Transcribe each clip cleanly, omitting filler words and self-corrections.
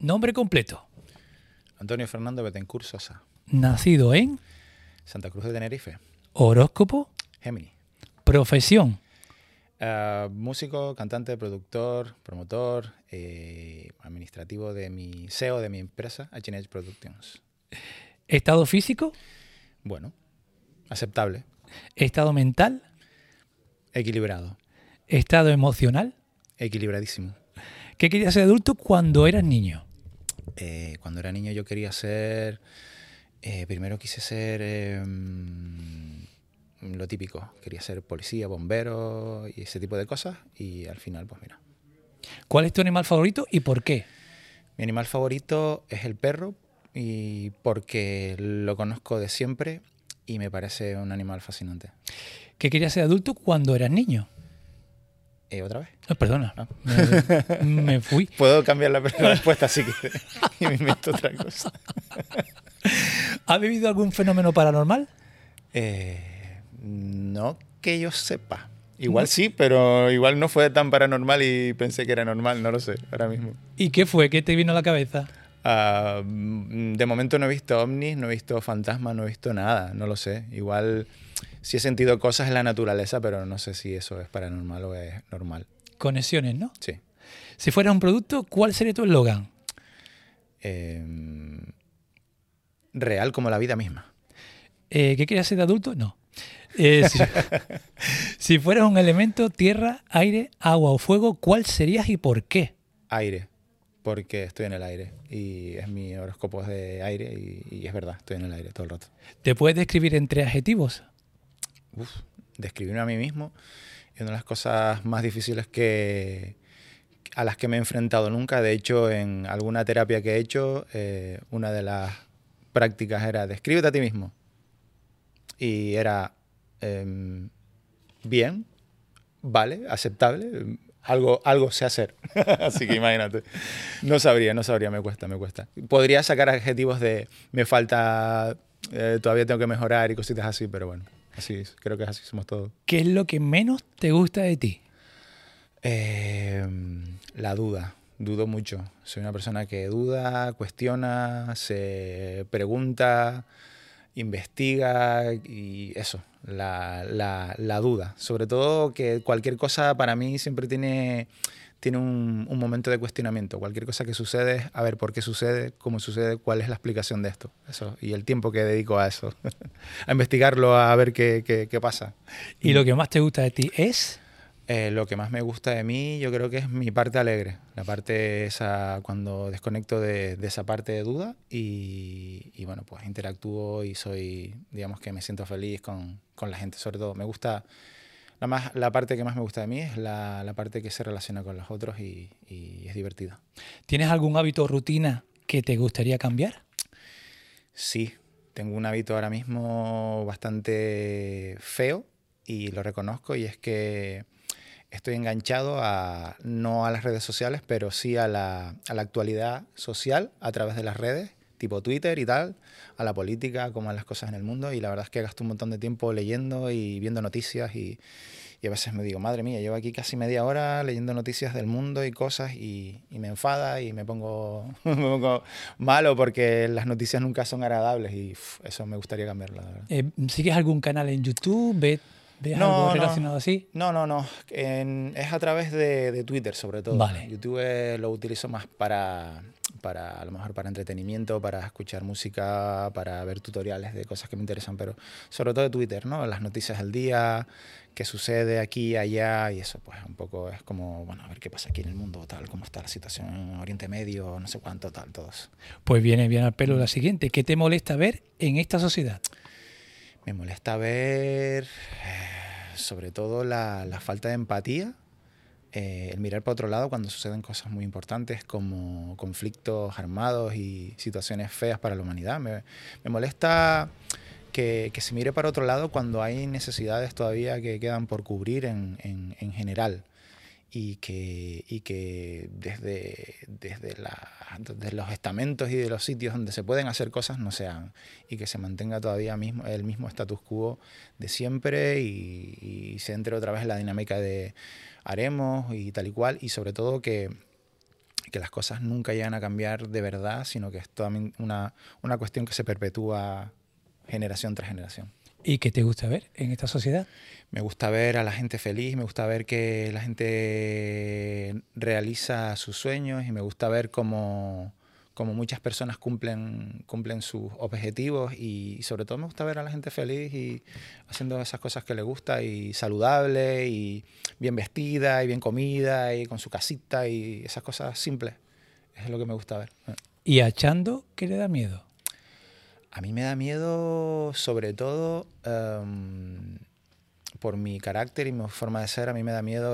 Nombre completo. Antonio Fernando Betancourt Sosa. Nacido en Santa Cruz de Tenerife. horóscopo. Géminis. Profesión. Músico, cantante, productor, promotor, administrativo de mi CEO de mi empresa, H&H Productions. Estado físico. Bueno, aceptable, Estado mental. equilibrado, Estado emocional. equilibradísimo. ¿Qué querías ser adulto cuando eras niño? Cuando era niño yo quería ser, primero quise ser lo típico, quería ser policía, bombero y ese tipo de cosas y al final pues mira. ¿Cuál es tu animal favorito y por qué? Mi animal favorito es el perro y porque lo conozco de siempre y me parece un animal fascinante. ¿Qué querías ser adulto cuando eras niño? ¿Otra vez? Perdona, Ah. me fui. Puedo cambiar la respuesta si quieres y me invento otra cosa. ¿Has vivido algún fenómeno paranormal? No que yo sepa. Igual sí, pero igual no fue tan paranormal y pensé que era normal, no lo sé, ahora mismo. ¿Y qué fue? ¿Qué te vino a la cabeza? De momento no he visto ovnis, no he visto fantasmas, no he visto nada, no lo sé. Igual sí he sentido cosas en la naturaleza, pero no sé si eso es paranormal o es normal. Conexiones, ¿no? Sí. Si fueras un producto, ¿cuál sería tu eslogan? Real como la vida misma. ¿Qué querías ser de adulto? No. Si fueras un elemento, tierra, aire, agua o fuego, ¿cuál serías y por qué? Aire, porque estoy en el aire y es mi horóscopo es de aire y es verdad, estoy en el aire todo el rato. ¿Te puedes describir en 3 adjetivos? Describirme a mí mismo es una de las cosas más difíciles a las que me he enfrentado nunca. De hecho, en alguna terapia que he hecho, una de las prácticas era descríbete a ti mismo. Y era bien, vale, aceptable, algo sé hacer. Así que imagínate. No sabría, me cuesta. Podría sacar adjetivos de me falta, todavía tengo que mejorar y cositas así, pero bueno. Así es, creo que así somos todos. ¿Qué es lo que menos te gusta de ti? La duda. Dudo mucho. Soy una persona que duda, cuestiona, se pregunta, investiga y eso, la duda. Sobre todo que cualquier cosa para mí siempre tiene un momento de cuestionamiento. Cualquier cosa que sucede, a ver por qué sucede, cómo sucede, cuál es la explicación de esto. Eso, y el tiempo que dedico a eso, a investigarlo, a ver qué pasa. ¿Y lo que más te gusta de ti es? Lo que más me gusta de mí yo creo que es mi parte alegre, la parte esa cuando desconecto de esa parte de duda y bueno, pues interactúo y soy, digamos que me siento feliz con la gente. Sobre todo me gusta, la parte que más me gusta de mí es la parte que se relaciona con los otros y es divertida. ¿Tienes algún hábito o rutina que te gustaría cambiar? Sí, tengo un hábito ahora mismo bastante feo y lo reconozco y es que estoy enganchado no a las redes sociales, pero sí a la actualidad social a través de las redes, tipo Twitter y tal, a la política, como a las cosas en el mundo. Y la verdad es que gasto un montón de tiempo leyendo y viendo noticias y a veces me digo, madre mía, llevo aquí casi media hora leyendo noticias del mundo y cosas y me enfada y me pongo malo porque las noticias nunca son agradables y eso me gustaría cambiarlo, la verdad. ¿Sigues algún canal en YouTube? ¿Ves algo relacionado así? No. Es a través de Twitter, sobre todo. Vale. YouTube lo utilizo más para a lo mejor para entretenimiento, para escuchar música, para ver tutoriales de cosas que me interesan, pero sobre todo de Twitter, ¿no? Las noticias del día, qué sucede aquí, allá, y eso pues un poco es como, bueno, a ver qué pasa aquí en el mundo, tal, cómo está la situación en Oriente Medio, no sé cuánto, tal, todo eso. Pues viene bien al pelo la siguiente. ¿Qué te molesta ver en esta sociedad? Me molesta ver sobre todo la falta de empatía, el mirar para otro lado cuando suceden cosas muy importantes como conflictos armados y situaciones feas para la humanidad. Me molesta que se mire para otro lado cuando hay necesidades todavía que quedan por cubrir en general. Y que desde los estamentos y de los sitios donde se pueden hacer cosas no se hagan y que se mantenga todavía el mismo status quo de siempre y se entre otra vez en la dinámica de haremos y tal y cual y sobre todo que que las cosas nunca llegan a cambiar de verdad, sino que es toda una cuestión que se perpetúa generación tras generación. ¿Y qué te gusta ver en esta sociedad? Me gusta ver a la gente feliz, me gusta ver que la gente realiza sus sueños y me gusta ver cómo muchas personas cumplen sus objetivos y sobre todo me gusta ver a la gente feliz y haciendo esas cosas que le gusta y saludable y bien vestida y bien comida y con su casita y esas cosas simples. Es lo que me gusta ver. ¿Y a Chando qué le da miedo? A mí me da miedo sobre todo por mi carácter y mi forma de ser. A mí me da miedo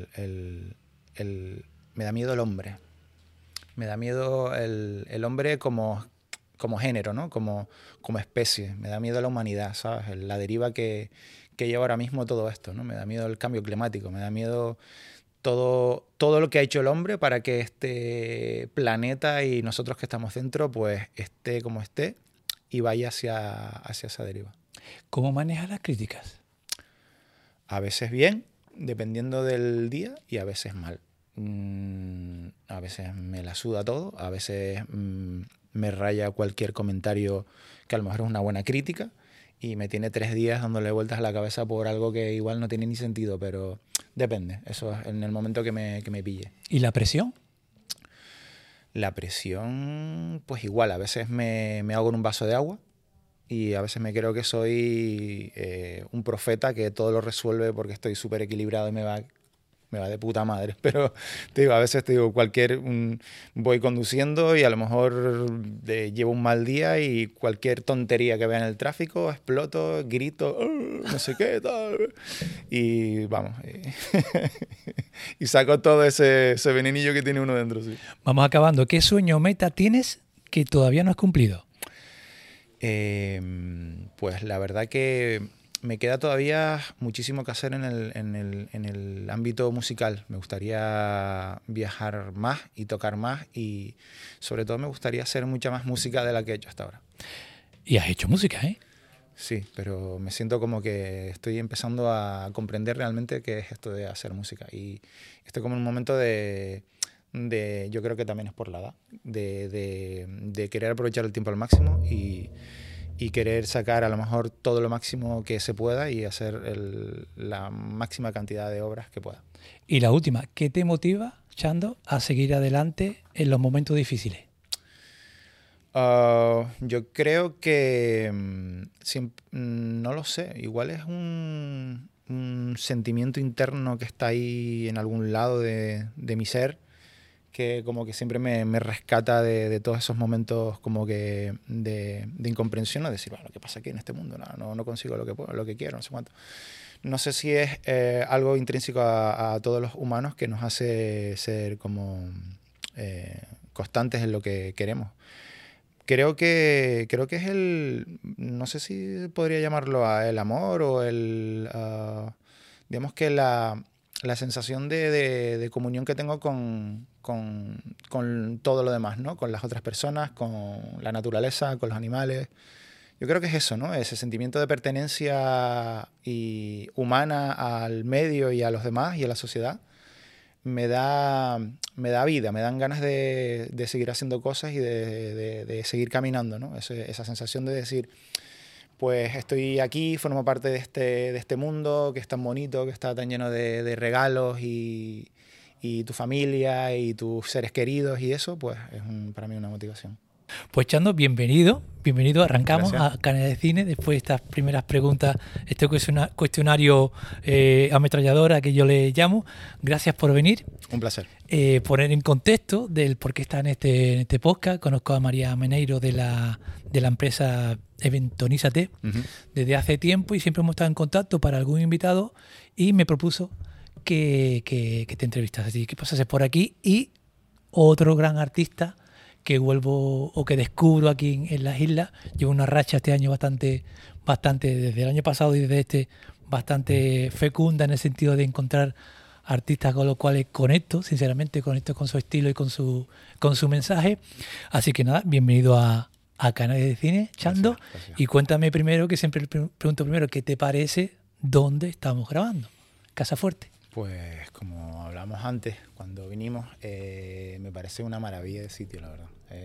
me da miedo el hombre. Me da miedo el hombre como género, ¿no? Como especie. Me da miedo la humanidad, ¿sabes? La deriva que lleva ahora mismo todo esto, ¿no? Me da miedo el cambio climático, me da miedo todo lo que ha hecho el hombre para que este planeta y nosotros que estamos dentro, pues esté como esté y vaya hacia esa deriva. ¿Cómo manejas las críticas? A veces bien, dependiendo del día, y a veces mal. A veces me la suda todo, a veces me raya cualquier comentario que a lo mejor es una buena crítica y me tiene 3 días dándole vueltas a la cabeza por algo que igual no tiene ni sentido, pero depende, eso es en el momento que me pille. ¿Y la presión? La presión, pues igual, a veces me hago en un vaso de agua y a veces me creo que soy un profeta que todo lo resuelve porque estoy súper equilibrado y me va de puta madre, pero te digo, a veces te digo, voy conduciendo y a lo mejor llevo un mal día y cualquier tontería que vea en el tráfico, exploto, grito, no sé qué, tal, y vamos, y saco todo ese venenillo que tiene uno dentro, sí. Vamos acabando. ¿Qué sueño o meta tienes que todavía no has cumplido? Pues la verdad que me queda todavía muchísimo que hacer en el ámbito musical. Me gustaría viajar más y tocar más y sobre todo me gustaría hacer mucha más música de la que he hecho hasta ahora. Y has hecho música, ¿eh? Sí, pero me siento como que estoy empezando a comprender realmente qué es esto de hacer música y estoy como en un momento yo creo que también es por la edad, de querer aprovechar el tiempo al máximo y querer sacar a lo mejor todo lo máximo que se pueda y hacer la máxima cantidad de obras que pueda. Y la última, ¿qué te motiva, Chando, a seguir adelante en los momentos difíciles? Yo creo que no lo sé, igual es un sentimiento interno que está ahí en algún lado de mi ser, que como que siempre me rescata de todos esos momentos como que de incomprensión, de decir, bueno, ¿qué pasa aquí en este mundo? No consigo lo que quiero, no sé cuánto. No sé si es algo intrínseco a todos los humanos que nos hace ser como constantes en lo que queremos. Creo que es no sé si podría llamarlo el amor o digamos que la sensación de comunión que tengo con todo lo demás, ¿no? Con las otras personas, con la naturaleza, con los animales. Yo creo que es eso, ¿no? Ese sentimiento de pertenencia humana al medio y a los demás y a la sociedad me da vida, me dan ganas de seguir haciendo cosas y de seguir caminando, ¿no? Esa sensación de decir, pues estoy aquí, formo parte de este mundo que es tan bonito, que está tan lleno de regalos y tu familia y tus seres queridos y eso, pues es para mí una motivación. Pues Chando, bienvenido. Arrancamos. Gracias. A Canal de Cine después de estas primeras preguntas, este cuestionario ametralladora que yo le llamo. Gracias por venir. Un placer. Poner en contexto del por qué está en este podcast. Conozco a María Meneiro de la empresa Eventonízate desde hace tiempo y siempre hemos estado en contacto para algún invitado y me propuso que te entrevistas. Así que pasases por aquí y otro gran artista que vuelvo o que descubro aquí en las islas. Llevo una racha este año bastante desde el año pasado y desde este bastante fecunda en el sentido de encontrar artistas con los cuales conecto con su estilo y con su mensaje. Así que nada, bienvenido a Canales de Cine, Chando. Gracias. Y cuéntame primero, que siempre pregunto primero, ¿qué te parece dónde estamos grabando? Casa Fuerte. Pues como hablamos antes, cuando vinimos, me parece una maravilla de sitio, la verdad.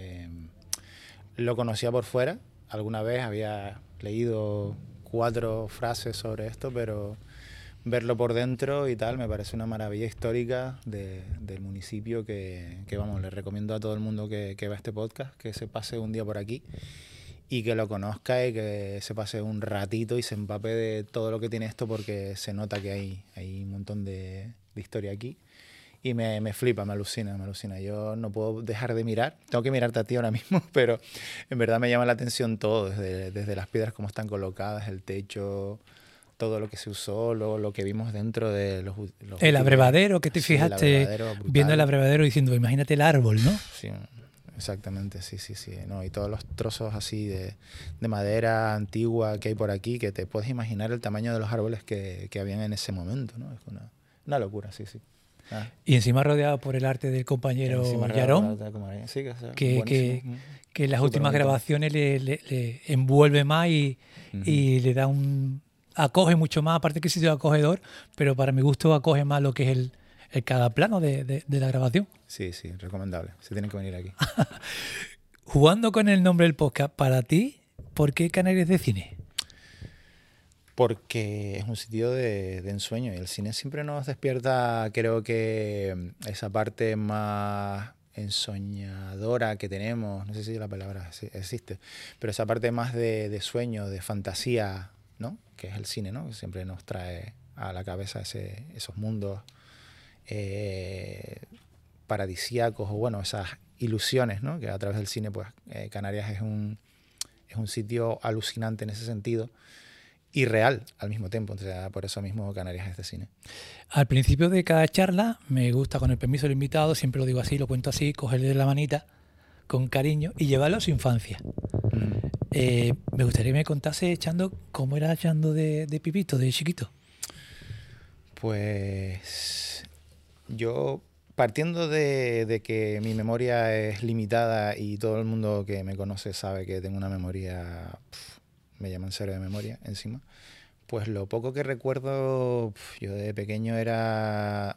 Lo conocía por fuera, alguna vez había leído 4 frases sobre esto, pero verlo por dentro y tal me parece una maravilla histórica del municipio que vamos, le recomiendo a todo el mundo que vea este podcast, que se pase un día por aquí y que lo conozca y que se pase un ratito y se empape de todo lo que tiene esto, porque se nota que hay un montón de historia aquí. Y me flipa, me alucina, me alucina. Yo no puedo dejar de mirar. Tengo que mirarte a ti ahora mismo, pero en verdad me llama la atención todo, desde las piedras como están colocadas, el techo, todo lo que se usó, lo que vimos dentro de los El abrevadero, que te sí, fijaste viendo el abrevadero diciendo, imagínate el árbol, ¿no? Sí, exactamente, sí. No, y todos los trozos así de madera antigua que hay por aquí, que te puedes imaginar el tamaño de los árboles que habían en ese momento, ¿no? Es una locura, sí. Ah. Y encima rodeado por el arte del compañero Yarón, sí, que en las últimas grabaciones le envuelve más y le da acoge mucho más, aparte que sí es acogedor, pero para mi gusto acoge más lo que es el cada plano de la grabación. Sí, recomendable. Se tienen que venir aquí. Jugando con el nombre del podcast, para ti, ¿por qué Canarias de Cine? Porque es un sitio de ensueño y el cine siempre nos despierta, creo que esa parte más ensoñadora que tenemos, no sé si la palabra existe, pero esa parte más de sueño, de fantasía, ¿no? Que es el cine, ¿no? Que siempre nos trae a la cabeza esos mundos paradisíacos, o bueno, esas ilusiones, ¿no? Que a través del cine, pues Canarias es un sitio alucinante en ese sentido y real al mismo tiempo. Entonces, por eso mismo Canarias es de cine. Al principio de cada charla me gusta, con el permiso del invitado, siempre lo digo así, lo cuento así, cogerle la manita con cariño y llevarlo a su infancia. Me gustaría que me contase, Chando, cómo era Chando de pipito, de chiquito. Pues yo, partiendo de que mi memoria es limitada y todo el mundo que me conoce sabe que tengo una memoria, me llaman cero de memoria encima, pues lo poco que recuerdo, yo de pequeño era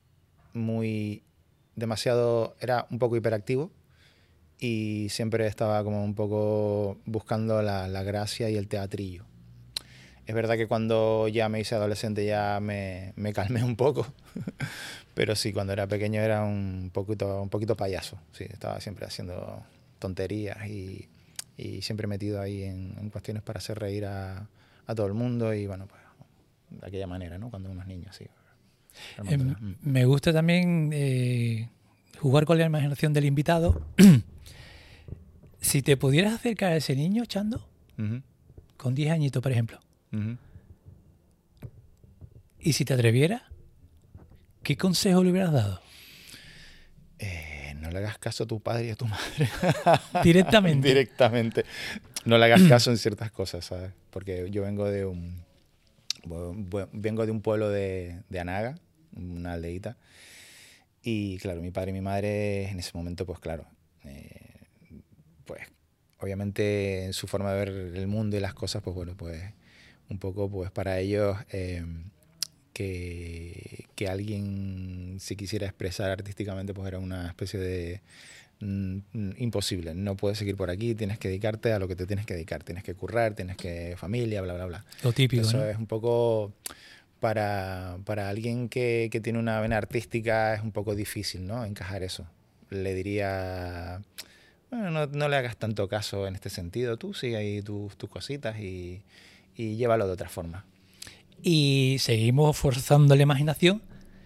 era un poco hiperactivo y siempre estaba como un poco buscando la gracia y el teatrillo. Es verdad que cuando ya me hice adolescente ya me calmé un poco, pero sí, cuando era pequeño era un poquito payaso. Sí, estaba siempre haciendo tonterías y siempre metido ahí en cuestiones para hacer reír a todo el mundo y bueno, pues de aquella manera, ¿no? Cuando unos niños, sí. Me gusta también jugar con la imaginación del invitado. Si te pudieras acercar a ese niño, Chando, con 10 añitos, por ejemplo, y si te atrevieras, ¿qué consejo le hubieras dado? No le hagas caso a tu padre y a tu madre. Directamente. Directamente. No le hagas caso en ciertas cosas, ¿sabes? Porque yo vengo de un pueblo de Anaga, una aldeita. Y claro, mi padre y mi madre en ese momento, pues claro, pues obviamente en su forma de ver el mundo y las cosas, pues bueno, pues un poco pues para ellos que alguien se quisiera expresar artísticamente pues era una especie de imposible. No puedes seguir por aquí, tienes que dedicarte a lo que te tienes que dedicar, tienes que currar, tienes que familia, bla, bla, bla. Lo típico, eso, ¿no? Es es un poco para alguien que tiene una vena artística es un poco difícil, ¿no? Encajar eso. Le diría, bueno, no le hagas tanto caso en este sentido, tú sigue ahí tus cositas y llévalo de otra forma. Y seguimos forzando la imaginación.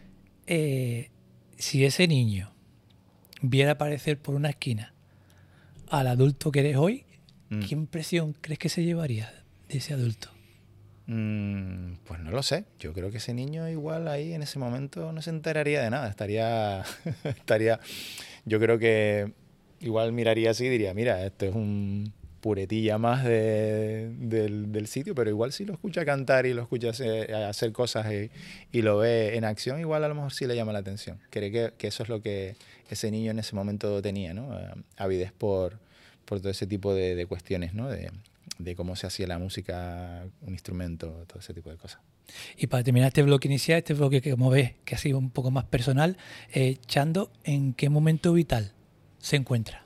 Si ese niño viera aparecer por una esquina al adulto que eres hoy, ¿qué impresión crees que se llevaría de ese adulto? Pues no lo sé. Yo creo que ese niño igual ahí en ese momento no se enteraría de nada. Estaría yo creo que igual miraría así y diría, mira, esto es un puretilla más del sitio, pero igual si lo escucha cantar y lo escucha hacer cosas y lo ve en acción, igual a lo mejor sí le llama la atención. Creo que eso es lo que ese niño en ese momento tenía, ¿no? Avidez por todo ese tipo de cuestiones, ¿no? de cómo se hacía la música, un instrumento, todo ese tipo de cosas. Y para terminar este bloque inicial, este bloque que como ves, que ha sido un poco más personal, Chando, ¿en qué momento vital se encuentra?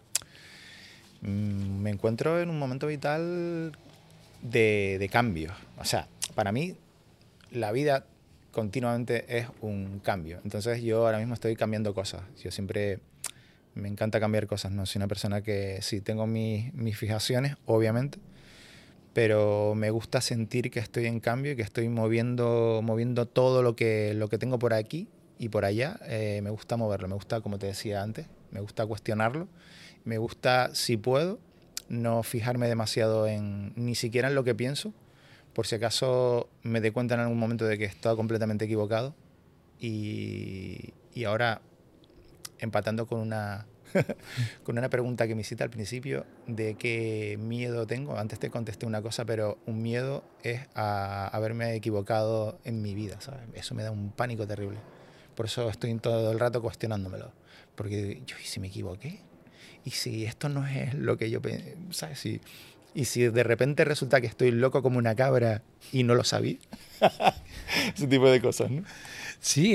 Me encuentro en un momento vital de cambio. O sea, para mí la vida continuamente es un cambio. Entonces yo ahora mismo estoy cambiando cosas. Yo siempre me encanta cambiar cosas. No soy una persona que sí tengo mis fijaciones, obviamente, pero me gusta sentir que estoy en cambio y que estoy moviendo todo lo que tengo por aquí y por allá. Me gusta moverlo, me gusta, como te decía antes, me gusta cuestionarlo. Me gusta, si puedo, no fijarme demasiado ni siquiera en lo que pienso, por si acaso me dé cuenta en algún momento de que he estado completamente equivocado. Y ahora, empatando con una con una pregunta que me hiciste al principio de qué miedo tengo. Antes te contesté una cosa, pero un miedo es a haberme equivocado en mi vida, ¿sabes? Eso me da un pánico terrible. Por eso estoy todo el rato cuestionándomelo. Porque yo, ¿y si me equivoqué? ¿Y si esto no es lo que yo pensé? ¿Sabes? Y si de repente resulta que estoy loco como una cabra y no lo sabía. Ese tipo de cosas, ¿no? Sí,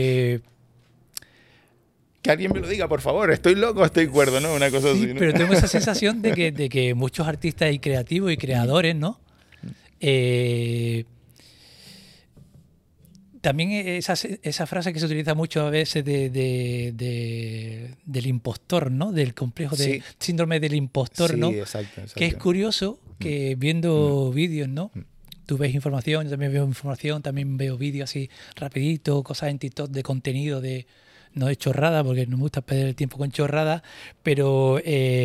que alguien me lo diga, por favor, estoy loco, estoy cuerdo, ¿no? Una cosa sí, así, ¿no? pero tengo esa sensación de que muchos artistas y creativos y creadores, ¿no? También esa frase que se utiliza mucho a veces del impostor, ¿no? Del complejo de síndrome del impostor, sí, ¿no? Exacto. Que es curioso que viendo vídeos, ¿no? Tú ves información, yo también veo información, también veo vídeos así rapidito, cosas en TikTok de contenido de... No de chorrada, porque no me gusta perder el tiempo con chorrada, pero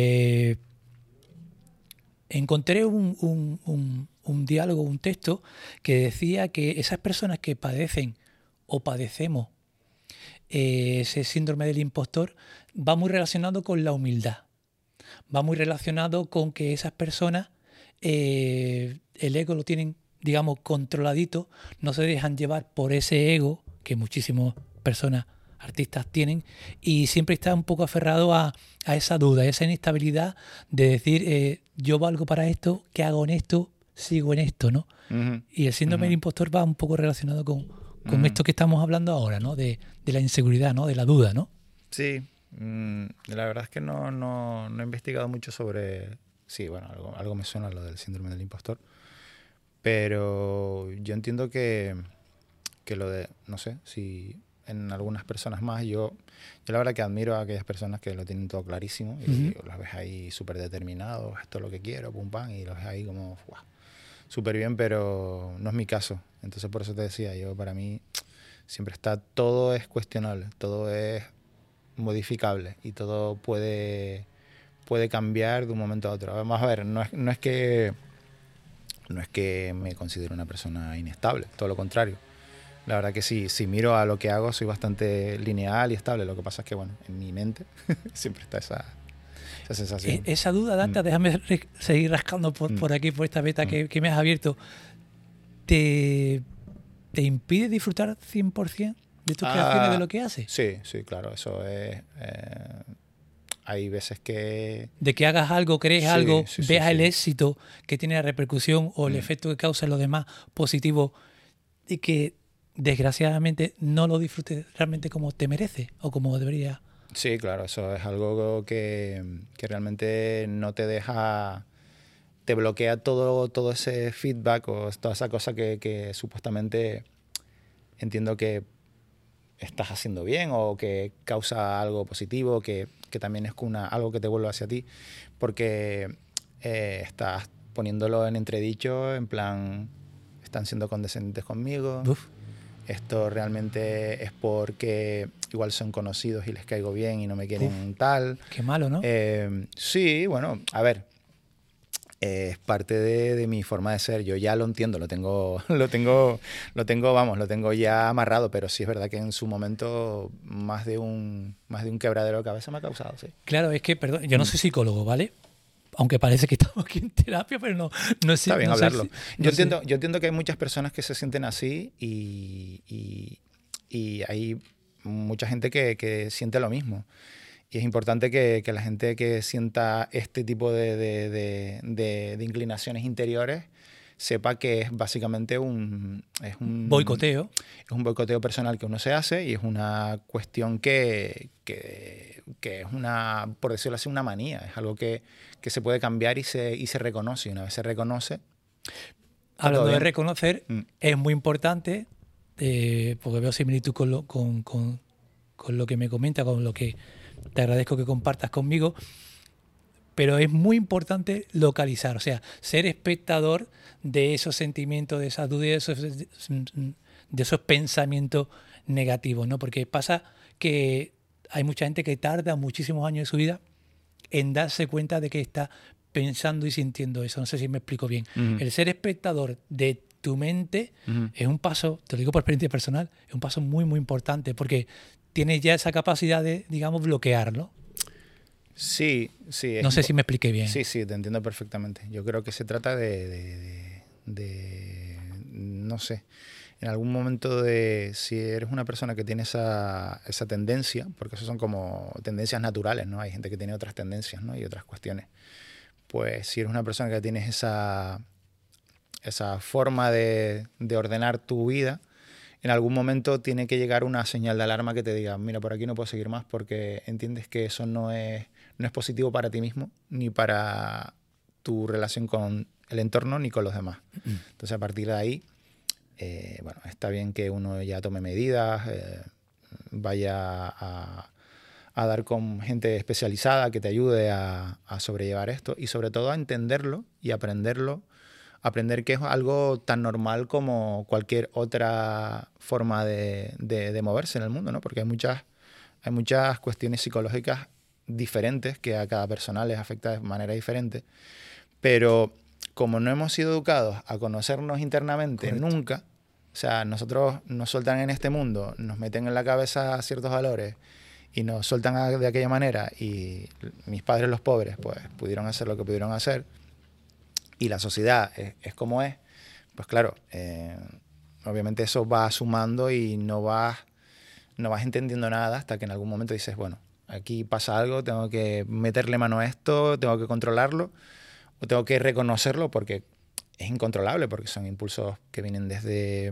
encontré un diálogo, un texto que decía que esas personas que padecen o padecemos ese síndrome del impostor va muy relacionado con la humildad. Va muy relacionado con que esas personas el ego lo tienen, digamos, controladito, no se dejan llevar por ese ego que muchísimas personas, artistas tienen, y siempre está un poco aferrado a esa duda, a esa inestabilidad de decir yo valgo para esto, ¿qué hago en esto? Sigo en esto, ¿no? Uh-huh. Y el síndrome del impostor va un poco relacionado con esto que estamos hablando ahora, ¿no? De la inseguridad, ¿no? De la duda, ¿no? Sí, la verdad es que no he investigado mucho sobre... Sí, bueno, algo me suena lo del síndrome del impostor, pero yo entiendo que lo de, no sé, si en algunas personas más, yo la verdad que admiro a aquellas personas que lo tienen todo clarísimo y las ves ahí súper determinados, esto es lo que quiero, pum pam, y los ves ahí como, wow, súper bien, pero no es mi caso. Entonces por eso te decía, yo para mí siempre todo es cuestionable, todo es modificable y todo puede cambiar de un momento a otro. Vamos a ver, no es que me considero una persona inestable, todo lo contrario. La verdad que sí, si miro a lo que hago soy bastante lineal y estable. Lo que pasa es que, bueno, en mi mente siempre está esa sensación. Esa duda, Dante, déjame seguir rascando por aquí, por esta beta que me has abierto. ¿Te impide disfrutar 100% de tus creaciones, de lo que haces? Sí, claro, eso es... hay veces que... De que hagas algo, crees algo, veas el éxito que tiene la repercusión o el efecto que causa en los demás positivo y que desgraciadamente no lo disfrutes realmente como te merece o como debería. Sí, claro, eso es algo que realmente no te deja, te bloquea todo ese feedback o toda esa cosa que supuestamente entiendo que estás haciendo bien o que causa algo positivo, que también es algo que te vuelve hacia ti, porque estás poniéndolo en entredicho, en plan, están siendo condescendientes conmigo. Uf. Esto realmente es porque igual son conocidos y les caigo bien y no me quieren tal. Qué malo, ¿no? Sí, bueno, a ver, es parte de mi forma de ser. Yo ya lo entiendo, lo tengo ya amarrado, pero sí es verdad que en su momento más de un quebradero de cabeza me ha causado, sí. Claro, es que, perdón, yo no soy psicólogo, ¿vale? Aunque parece que estamos aquí en terapia, pero no sé. Está bien hablarlo. Yo entiendo que hay muchas personas que se sienten así y hay mucha gente que siente lo mismo. Y es importante que la gente que sienta este tipo de inclinaciones interiores sepa que es básicamente Boicoteo. es un boicoteo personal que uno se hace y es una cuestión que es una, por decirlo así, una manía. Es algo que se puede cambiar y se reconoce. Y una vez se reconoce... Hablando de reconocer, Mm. es muy importante, porque veo similitud con lo que me comenta, con lo que te agradezco que compartas conmigo, pero es muy importante localizar, o sea, ser espectador de esos sentimientos, de esas dudas, de esos pensamientos negativos, ¿no? Porque pasa que hay mucha gente que tarda muchísimos años de su vida en darse cuenta de que está pensando y sintiendo eso. No sé si me explico bien. El ser espectador de tu mente es un paso, te lo digo por experiencia personal, es un paso muy, muy importante porque tienes ya esa capacidad de, digamos, bloquearlo. Sí, sí. No sé si me expliqué bien. Sí, sí, te entiendo perfectamente. Yo creo que se trata no sé, en algún momento si eres una persona que tiene esa tendencia, porque eso son como tendencias naturales, ¿no? Hay gente que tiene otras tendencias, ¿no? Y otras cuestiones. Pues si eres una persona que tienes esa forma de ordenar tu vida, en algún momento tiene que llegar una señal de alarma que te diga, mira, por aquí no puedo seguir más porque entiendes que eso no es positivo para ti mismo, ni para tu relación con el entorno, ni con los demás. Entonces, a partir de ahí, bueno, está bien que uno ya tome medidas, vaya a dar con gente especializada que te ayude a sobrellevar esto y sobre todo a entenderlo y aprenderlo. Aprender que es algo tan normal como cualquier otra forma de moverse en el mundo, ¿no? Porque hay muchas cuestiones psicológicas diferentes que a cada persona les afecta de manera diferente. Pero como no hemos sido educados a conocernos internamente nunca, o sea, nosotros nos sueltan en este mundo, nos meten en la cabeza ciertos valores y nos sueltan de aquella manera y mis padres, los pobres, pues pudieron hacer lo que pudieron hacer y la sociedad es como es, pues claro, obviamente eso va sumando y no vas entendiendo nada hasta que en algún momento dices, bueno, aquí pasa algo, tengo que meterle mano a esto, tengo que controlarlo o tengo que reconocerlo porque es incontrolable, porque son impulsos que vienen desde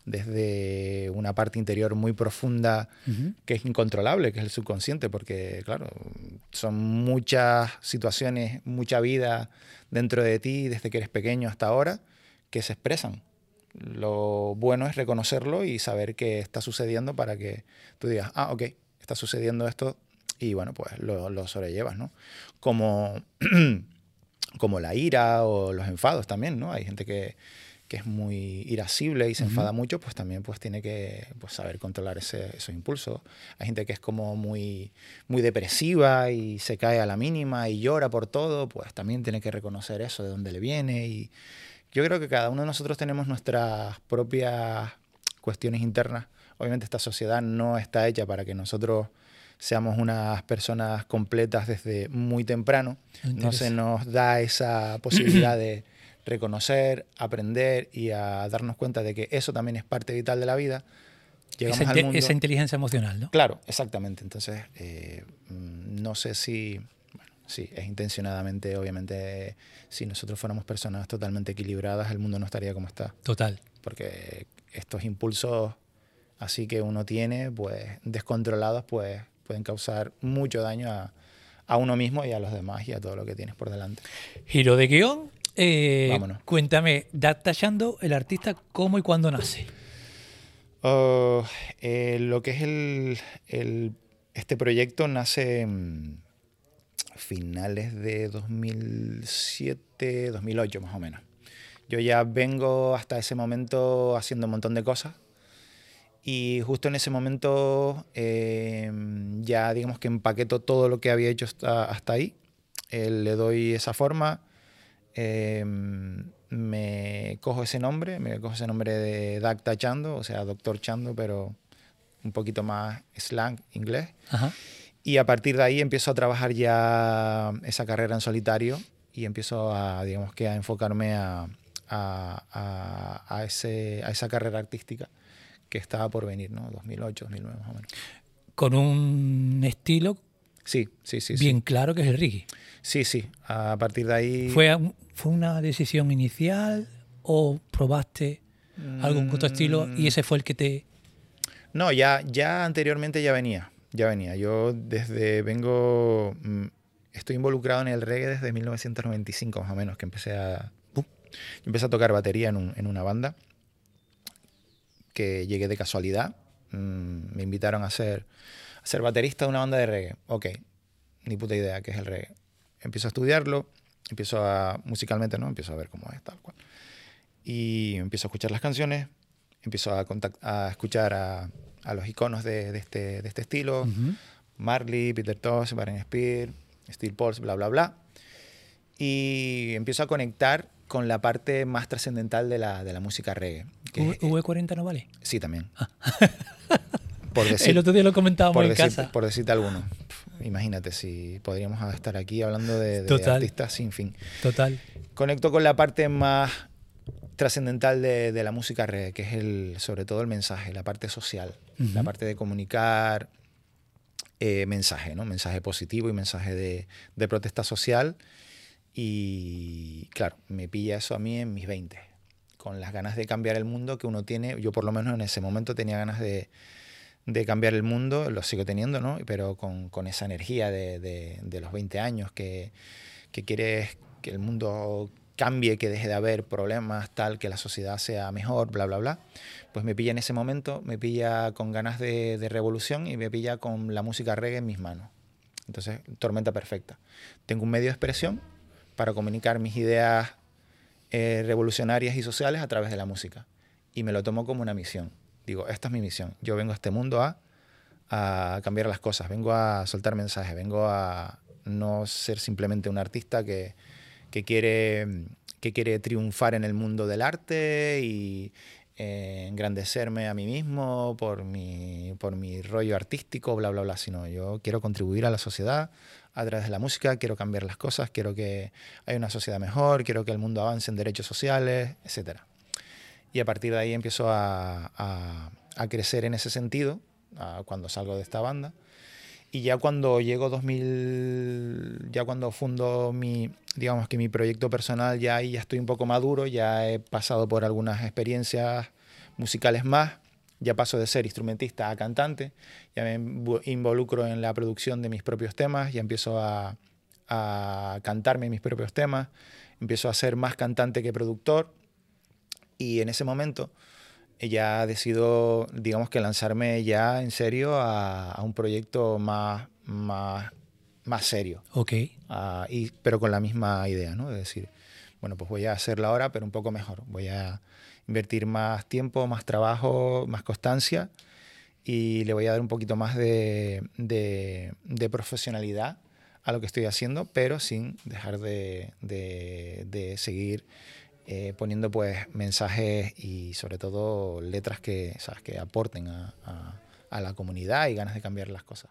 una parte interior muy profunda que es incontrolable, que es el subconsciente, porque claro, son muchas situaciones, mucha vida dentro de ti desde que eres pequeño hasta ahora que se expresan. Lo bueno es reconocerlo y saber qué está sucediendo para que tú digas, ah, ok, está sucediendo esto y bueno, pues lo sobrellevas, ¿no? Como la ira o los enfados también, ¿no? Hay gente que es muy irascible y se enfada mucho, pues también pues tiene que saber controlar esos impulsos. Hay gente que es como muy, muy depresiva y se cae a la mínima y llora por todo, pues también tiene que reconocer eso, de dónde le viene. Y yo creo que cada uno de nosotros tenemos nuestras propias cuestiones internas. Obviamente esta sociedad no está hecha para que nosotros seamos unas personas completas desde muy temprano. No se nos da esa posibilidad de reconocer, aprender y a darnos cuenta de que eso también es parte vital de la vida. Llegamos al mundo. Esa inteligencia emocional, ¿no? Claro, exactamente. Entonces, no sé si... Bueno, sí, es intencionadamente, obviamente, si nosotros fuéramos personas totalmente equilibradas, el mundo no estaría como está. Total. Porque estos impulsos así que uno tiene, pues, descontrolados, pues, pueden causar mucho daño a uno mismo y a los demás y a todo lo que tienes por delante. Giro de guión. Vámonos. Cuéntame, Dagta Chando, el artista, ¿cómo y cuándo nace? Lo que es este proyecto nace en finales de 2007, 2008 más o menos. Yo ya vengo hasta ese momento haciendo un montón de cosas y justo en ese momento ya digamos que empaqueto todo lo que había hecho hasta ahí, le doy esa forma. Me cojo ese nombre de Dagta Chando, o sea, Doctor Chando, pero un poquito más slang inglés. Ajá. Y a partir de ahí empiezo a trabajar ya esa carrera en solitario y empiezo a enfocarme a esa carrera artística que estaba por venir, ¿no? 2008, 2009 más o menos. Con un estilo Sí. Bien claro que es el reggae. Sí. A partir de ahí... ¿Fue una decisión inicial o probaste algún otro estilo y ese fue el que te...? No, ya anteriormente ya venía. Yo estoy involucrado en el reggae desde 1995 más o menos, que empecé a tocar batería en una banda que llegué de casualidad. Me invitaron a ser baterista de una banda de reggae. Ok, ni puta idea qué es el reggae. Empiezo a estudiarlo, musicalmente, ¿no? Empiezo a ver cómo es, tal cual. Y empiezo a escuchar las canciones, empiezo a escuchar a los iconos de este estilo. Uh-huh. Marley, Peter Tosh, Britney Spears, Steel Pulse, bla, bla, bla. Y empiezo a conectar con la parte más trascendental de la música reggae. ¿V40 no vale? Sí, también. Ah. El otro día lo comentábamos en casa. Por decirte alguno. Imagínate, si podríamos estar aquí hablando de artistas sin fin. Total. Conecto con la parte más trascendental de la música reggae, que es sobre todo el mensaje, la parte social, uh-huh. La parte de comunicar mensaje, ¿no? Mensaje positivo y mensaje de protesta social. Y claro, me pilla eso a mí en mis 20, con las ganas de cambiar el mundo que uno tiene. Yo por lo menos en ese momento tenía ganas de cambiar el mundo, lo sigo teniendo, ¿no? Pero con esa energía de los 20 años que quieres que el mundo cambie, que deje de haber problemas, tal, que la sociedad sea mejor, bla, bla, bla. Pues me pilla en ese momento, me pilla con ganas de revolución y me pilla con la música reggae en mis manos. Entonces, tormenta perfecta. Tengo un medio de expresión para comunicar mis ideas revolucionarias y sociales a través de la música. Y me lo tomo como una misión. Digo, esta es mi misión. Yo vengo a este mundo a cambiar las cosas, vengo a soltar mensajes, vengo a no ser simplemente un artista que quiere triunfar en el mundo del arte y engrandecerme a mí mismo por mi rollo artístico, bla, bla, bla, sino yo quiero contribuir a la sociedad a través de la música, quiero cambiar las cosas, quiero que haya una sociedad mejor, quiero que el mundo avance en derechos sociales, etc. Y a partir de ahí empiezo a crecer en ese sentido, cuando salgo de esta banda. Y ya cuando llego 2000, ya cuando fundo mi proyecto personal, ya ahí ya estoy un poco maduro, ya he pasado por algunas experiencias musicales más, ya paso de ser instrumentista a cantante, ya me involucro en la producción de mis propios temas, ya empiezo a cantarme mis propios temas, empiezo a ser más cantante que productor, y en ese momento ya decido, digamos que lanzarme ya en serio a un proyecto más serio. Ok. Pero con la misma idea, ¿no? De decir, bueno, pues voy a hacerlo ahora, pero un poco mejor. Voy a invertir más tiempo, más trabajo, más constancia y le voy a dar un poquito más de profesionalidad a lo que estoy haciendo, pero sin dejar de seguir poniendo pues mensajes y sobre todo letras que, ¿sabes?, que aporten a la comunidad y ganas de cambiar las cosas.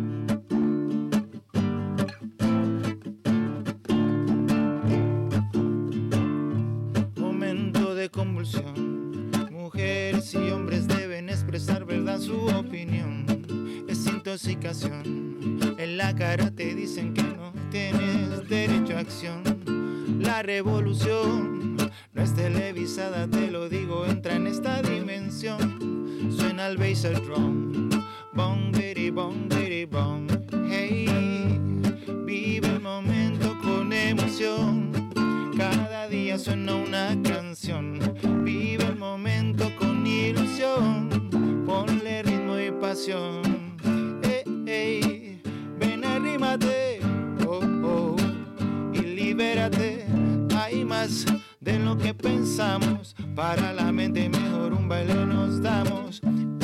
Momento de convulsión, mujeres y hombres deben expresar verdad, su opinión. Es intoxicación, en la cara te dicen que no tienes derecho a acción. La revolución no es televisada, te lo digo, entra en esta dimensión. Suena el bass, el drum, bong, bitty, bong, bitty, bong. Hey, vive el momento con emoción. Cada día suena una canción. Vive el momento con ilusión. Ponle ritmo y pasión. Hey, ven, arrímate, oh, oh, y libérate. Hay más de lo que pensamos. Para la mente mejor un baile nos damos.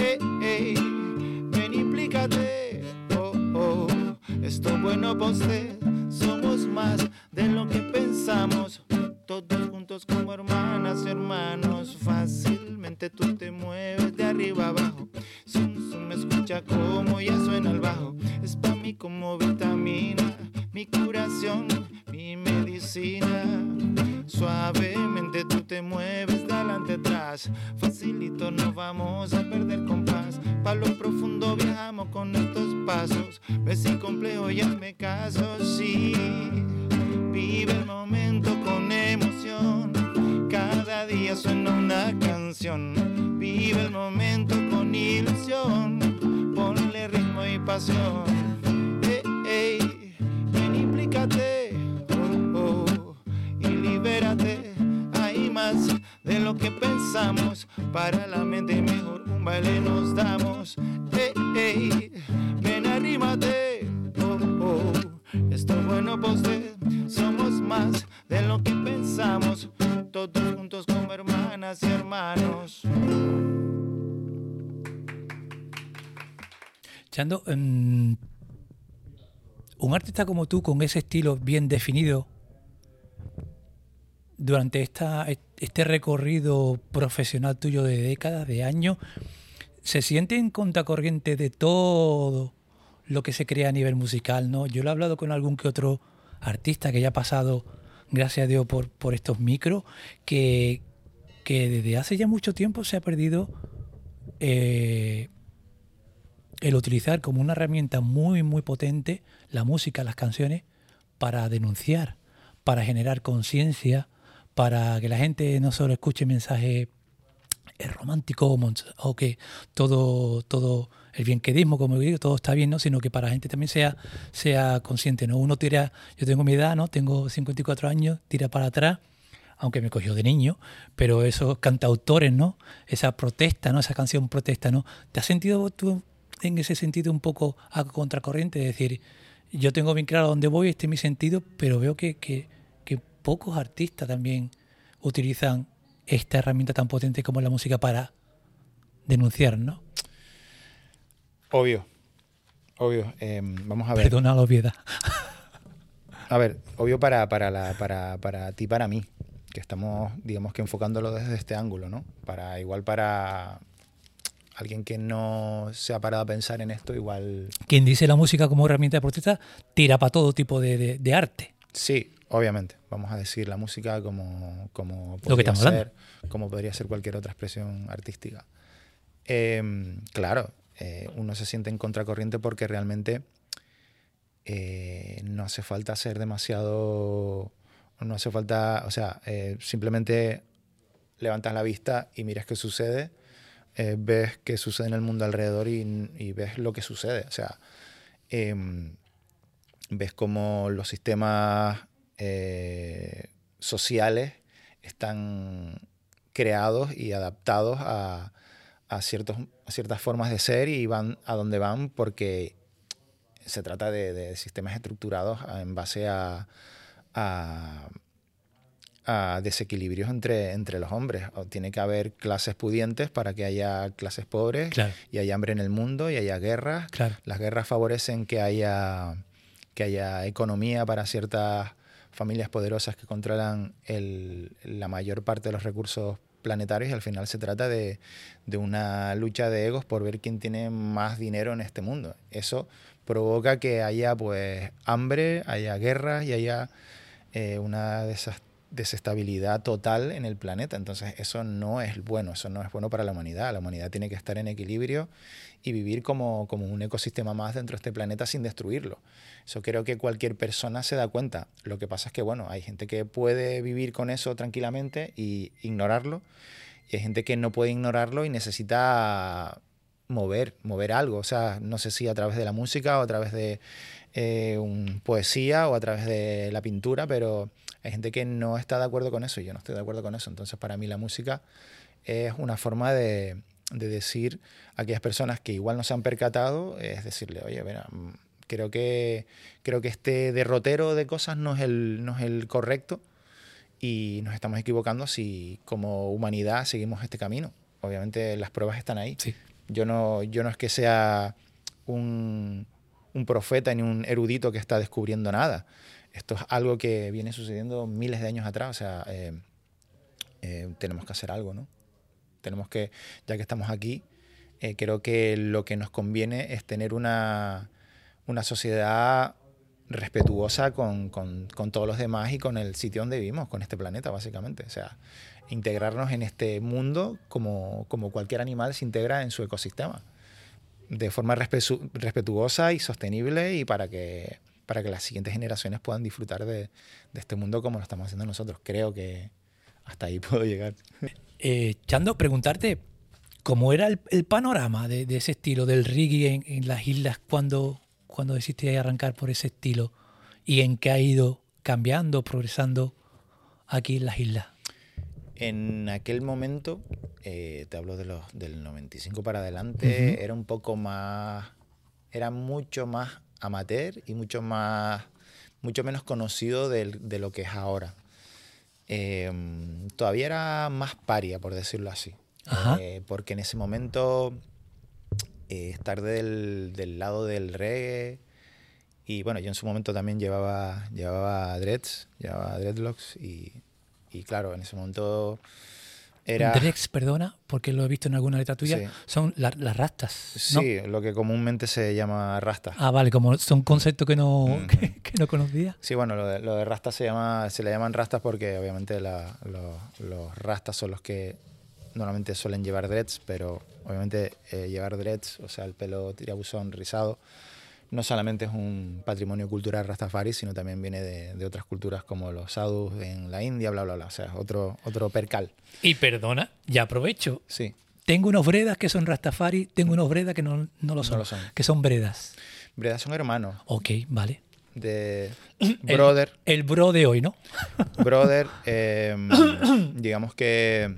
Ven, implícate. Oh, oh, esto bueno pa' usted. Somos más de lo que pensamos. Todos juntos como hermanas y hermanos. Fácilmente tú te mueves de arriba abajo. Me escucha como ya suena el bajo. Es pa' mí como vitamina, mi curación, mi medicina. Suavemente tú te mueves de adelante atrás. Facilito nos vamos a perder compás. Pa' lo profundo viajamos con estos pasos. pasos. Ves sin complejo y hazme caso, sí. Vive el momento con emoción. Cada día suena una canción. Vive el momento con ilusión. Ponle ritmo y pasión. Ven, implícate, y libérate. Hay más de lo que pensamos. Para la mente mejor un baile nos damos. Ven, arrímate. Esto es bueno pa' usted. Somos más de lo que pensamos. Todos juntos como hermanas y hermanos. Chando, un artista como tú, con ese estilo bien definido, durante este recorrido profesional tuyo de décadas, de años, ¿se siente en contracorriente de todo lo que se crea a nivel musical, no? Yo lo he hablado con algún que otro artista que ya ha pasado, gracias a Dios, por estos micros, que desde hace ya mucho tiempo se ha perdido el utilizar como una herramienta muy, muy potente la música, las canciones, para denunciar, para generar conciencia, para que la gente no solo escuche mensajes románticos o que todo el bienquedismo, como digo, todo está bien, ¿no? Sino que para la gente también sea consciente, ¿no? Uno tira, yo tengo mi edad, ¿no? Tengo 54 años, tira para atrás, aunque me cogió de niño, pero esos cantautores, ¿no? Esa protesta, ¿no? Esa canción protesta, ¿no? ¿Te has sentido tú en ese sentido un poco a contracorriente? Es decir, yo tengo bien claro a dónde voy, este es mi sentido, pero veo que pocos artistas también utilizan esta herramienta tan potente como la música para denunciar, ¿no? Obvio. Vamos a ver. Perdona la obviedad. A ver, obvio para ti, para mí, que estamos, digamos que enfocándolo desde este ángulo, ¿no? Igual para alguien que no se ha parado a pensar en esto, igual... Quien dice la música como herramienta de protesta tira para todo tipo de arte. Sí, obviamente. Vamos a decir la música como lo que estamos hablando, como podría ser cualquier otra expresión artística. Claro, uno se siente en contracorriente porque realmente no hace falta ser demasiado... No hace falta... O sea, simplemente levantas la vista y miras qué sucede, ves qué sucede en el mundo alrededor y ves lo que sucede. O sea, ves cómo los sistemas sociales están creados y adaptados a ciertas formas de ser y van a donde van porque se trata de sistemas estructurados en base a desequilibrios entre los hombres. Tiene que haber clases pudientes para que haya clases pobres, claro, y haya hambre en el mundo y haya guerras. Claro. Las guerras favorecen que haya economía para ciertas familias poderosas que controlan la mayor parte de los recursos planetarios, y al final se trata de una lucha de egos por ver quién tiene más dinero en este mundo. Eso provoca que haya pues hambre, haya guerras y haya una desestabilidad total en el planeta. Entonces eso no es bueno para la humanidad. La humanidad tiene que estar en equilibrio y vivir como un ecosistema más dentro de este planeta sin destruirlo. Eso creo que cualquier persona se da cuenta. Lo que pasa es que, bueno, hay gente que puede vivir con eso tranquilamente y ignorarlo, y hay gente que no puede ignorarlo y necesita mover algo. O sea, no sé si a través de la música o a través de poesía o a través de la pintura, pero hay gente que no está de acuerdo con eso y yo no estoy de acuerdo con eso. Entonces, para mí la música es una forma de decir a aquellas personas que igual no se han percatado, es decirle, oye, mira, creo que este derrotero de cosas no es el correcto y nos estamos equivocando si como humanidad seguimos este camino. Obviamente las pruebas están ahí. Sí. Yo no es que sea un profeta ni un erudito que está descubriendo nada. Esto es algo que viene sucediendo miles de años atrás. O sea, tenemos que hacer algo, ¿no? Tenemos que, ya que estamos aquí, creo que lo que nos conviene es tener una sociedad respetuosa con todos los demás y con el sitio donde vivimos, con este planeta, básicamente. O sea, integrarnos en este mundo como cualquier animal se integra en su ecosistema. de forma respetuosa y sostenible, y para que las siguientes generaciones puedan disfrutar de este mundo como lo estamos haciendo nosotros. Creo que hasta ahí puedo llegar. Chando, preguntarte cómo era el panorama de ese estilo del reggae en las islas cuando decidiste arrancar por ese estilo, y en qué ha ido cambiando, progresando aquí en las islas. En aquel momento, te hablo del 95 para adelante, era un poco más, era mucho más amateur y mucho menos conocido de lo que es ahora. Todavía era más paria, por decirlo así. Porque en ese momento estar del lado del reggae, y bueno, yo en su momento también llevaba dreadlocks, y claro, en ese momento era... Drex, perdona, porque lo he visto en alguna letra tuya, Sí. son las rastas, ¿no? Sí, lo que comúnmente se llama rasta. Ah, vale, como son conceptos que no, que no conocía. Sí, bueno, lo de rastas se le llaman rastas porque obviamente los rastas son los que normalmente suelen llevar dreads, pero obviamente llevar dreads, o sea, el pelo tirabuzón rizado, no solamente es un patrimonio cultural rastafari, sino también viene de otras culturas como los sadhus en la India, bla, bla, bla. O sea, otro percal. Y perdona, ya aprovecho. Sí. Tengo unos bredas que son rastafari, tengo unos bredas que no lo son, que son bredas. Bredas son hermanos. Ok, vale. De brother. El bro de hoy, ¿no? Brother, digamos que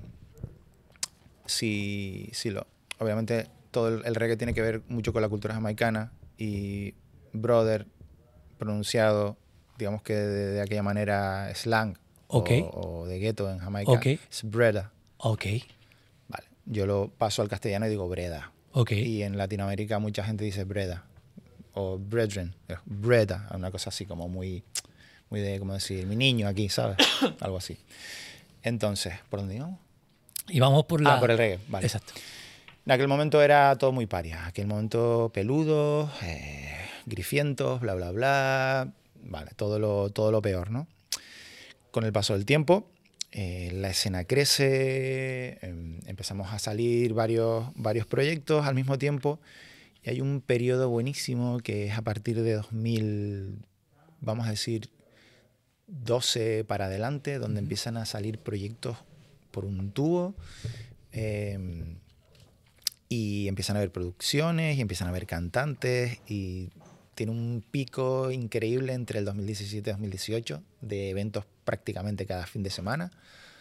obviamente todo el reggae tiene que ver mucho con la cultura jamaicana, y brother pronunciado, digamos que de aquella manera slang, o de gueto en Jamaica, es breda. Ok. Vale. Yo lo paso al castellano y digo breda. Ok. Y en Latinoamérica mucha gente dice breda o brethren, breda, una cosa así como muy de, como decir, mi niño aquí, ¿sabes? Algo así. Entonces, ¿por dónde íbamos? Y vamos por por el reggae, vale. Exacto. En aquel momento era todo muy paria. En aquel momento peludos, grifientos, bla, bla, bla. Vale, todo lo peor, ¿no? Con el paso del tiempo, la escena crece, empezamos a salir varios proyectos al mismo tiempo, y hay un periodo buenísimo que es a partir de 2000, vamos a decir, 12 para adelante, donde empiezan a salir proyectos por un tubo, y empiezan a haber producciones, y empiezan a haber cantantes, y tiene un pico increíble entre el 2017 y 2018 de eventos prácticamente cada fin de semana,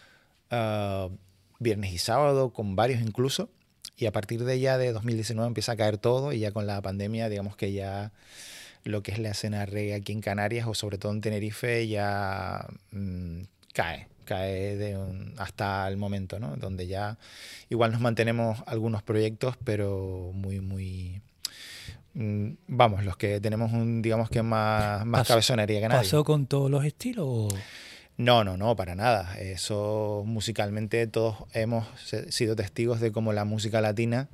viernes y sábado, con varios incluso, y a partir de ya de 2019 empieza a caer todo, y ya con la pandemia, digamos que ya lo que es la escena reggae aquí en Canarias, o sobre todo en Tenerife, ya cae hasta el momento, ¿no? Donde ya igual nos mantenemos algunos proyectos, pero muy vamos, los que tenemos digamos que más cabezonería que nadie. ¿Pasó con todos los estilos? No, para nada. Eso musicalmente todos hemos sido testigos de cómo la música latina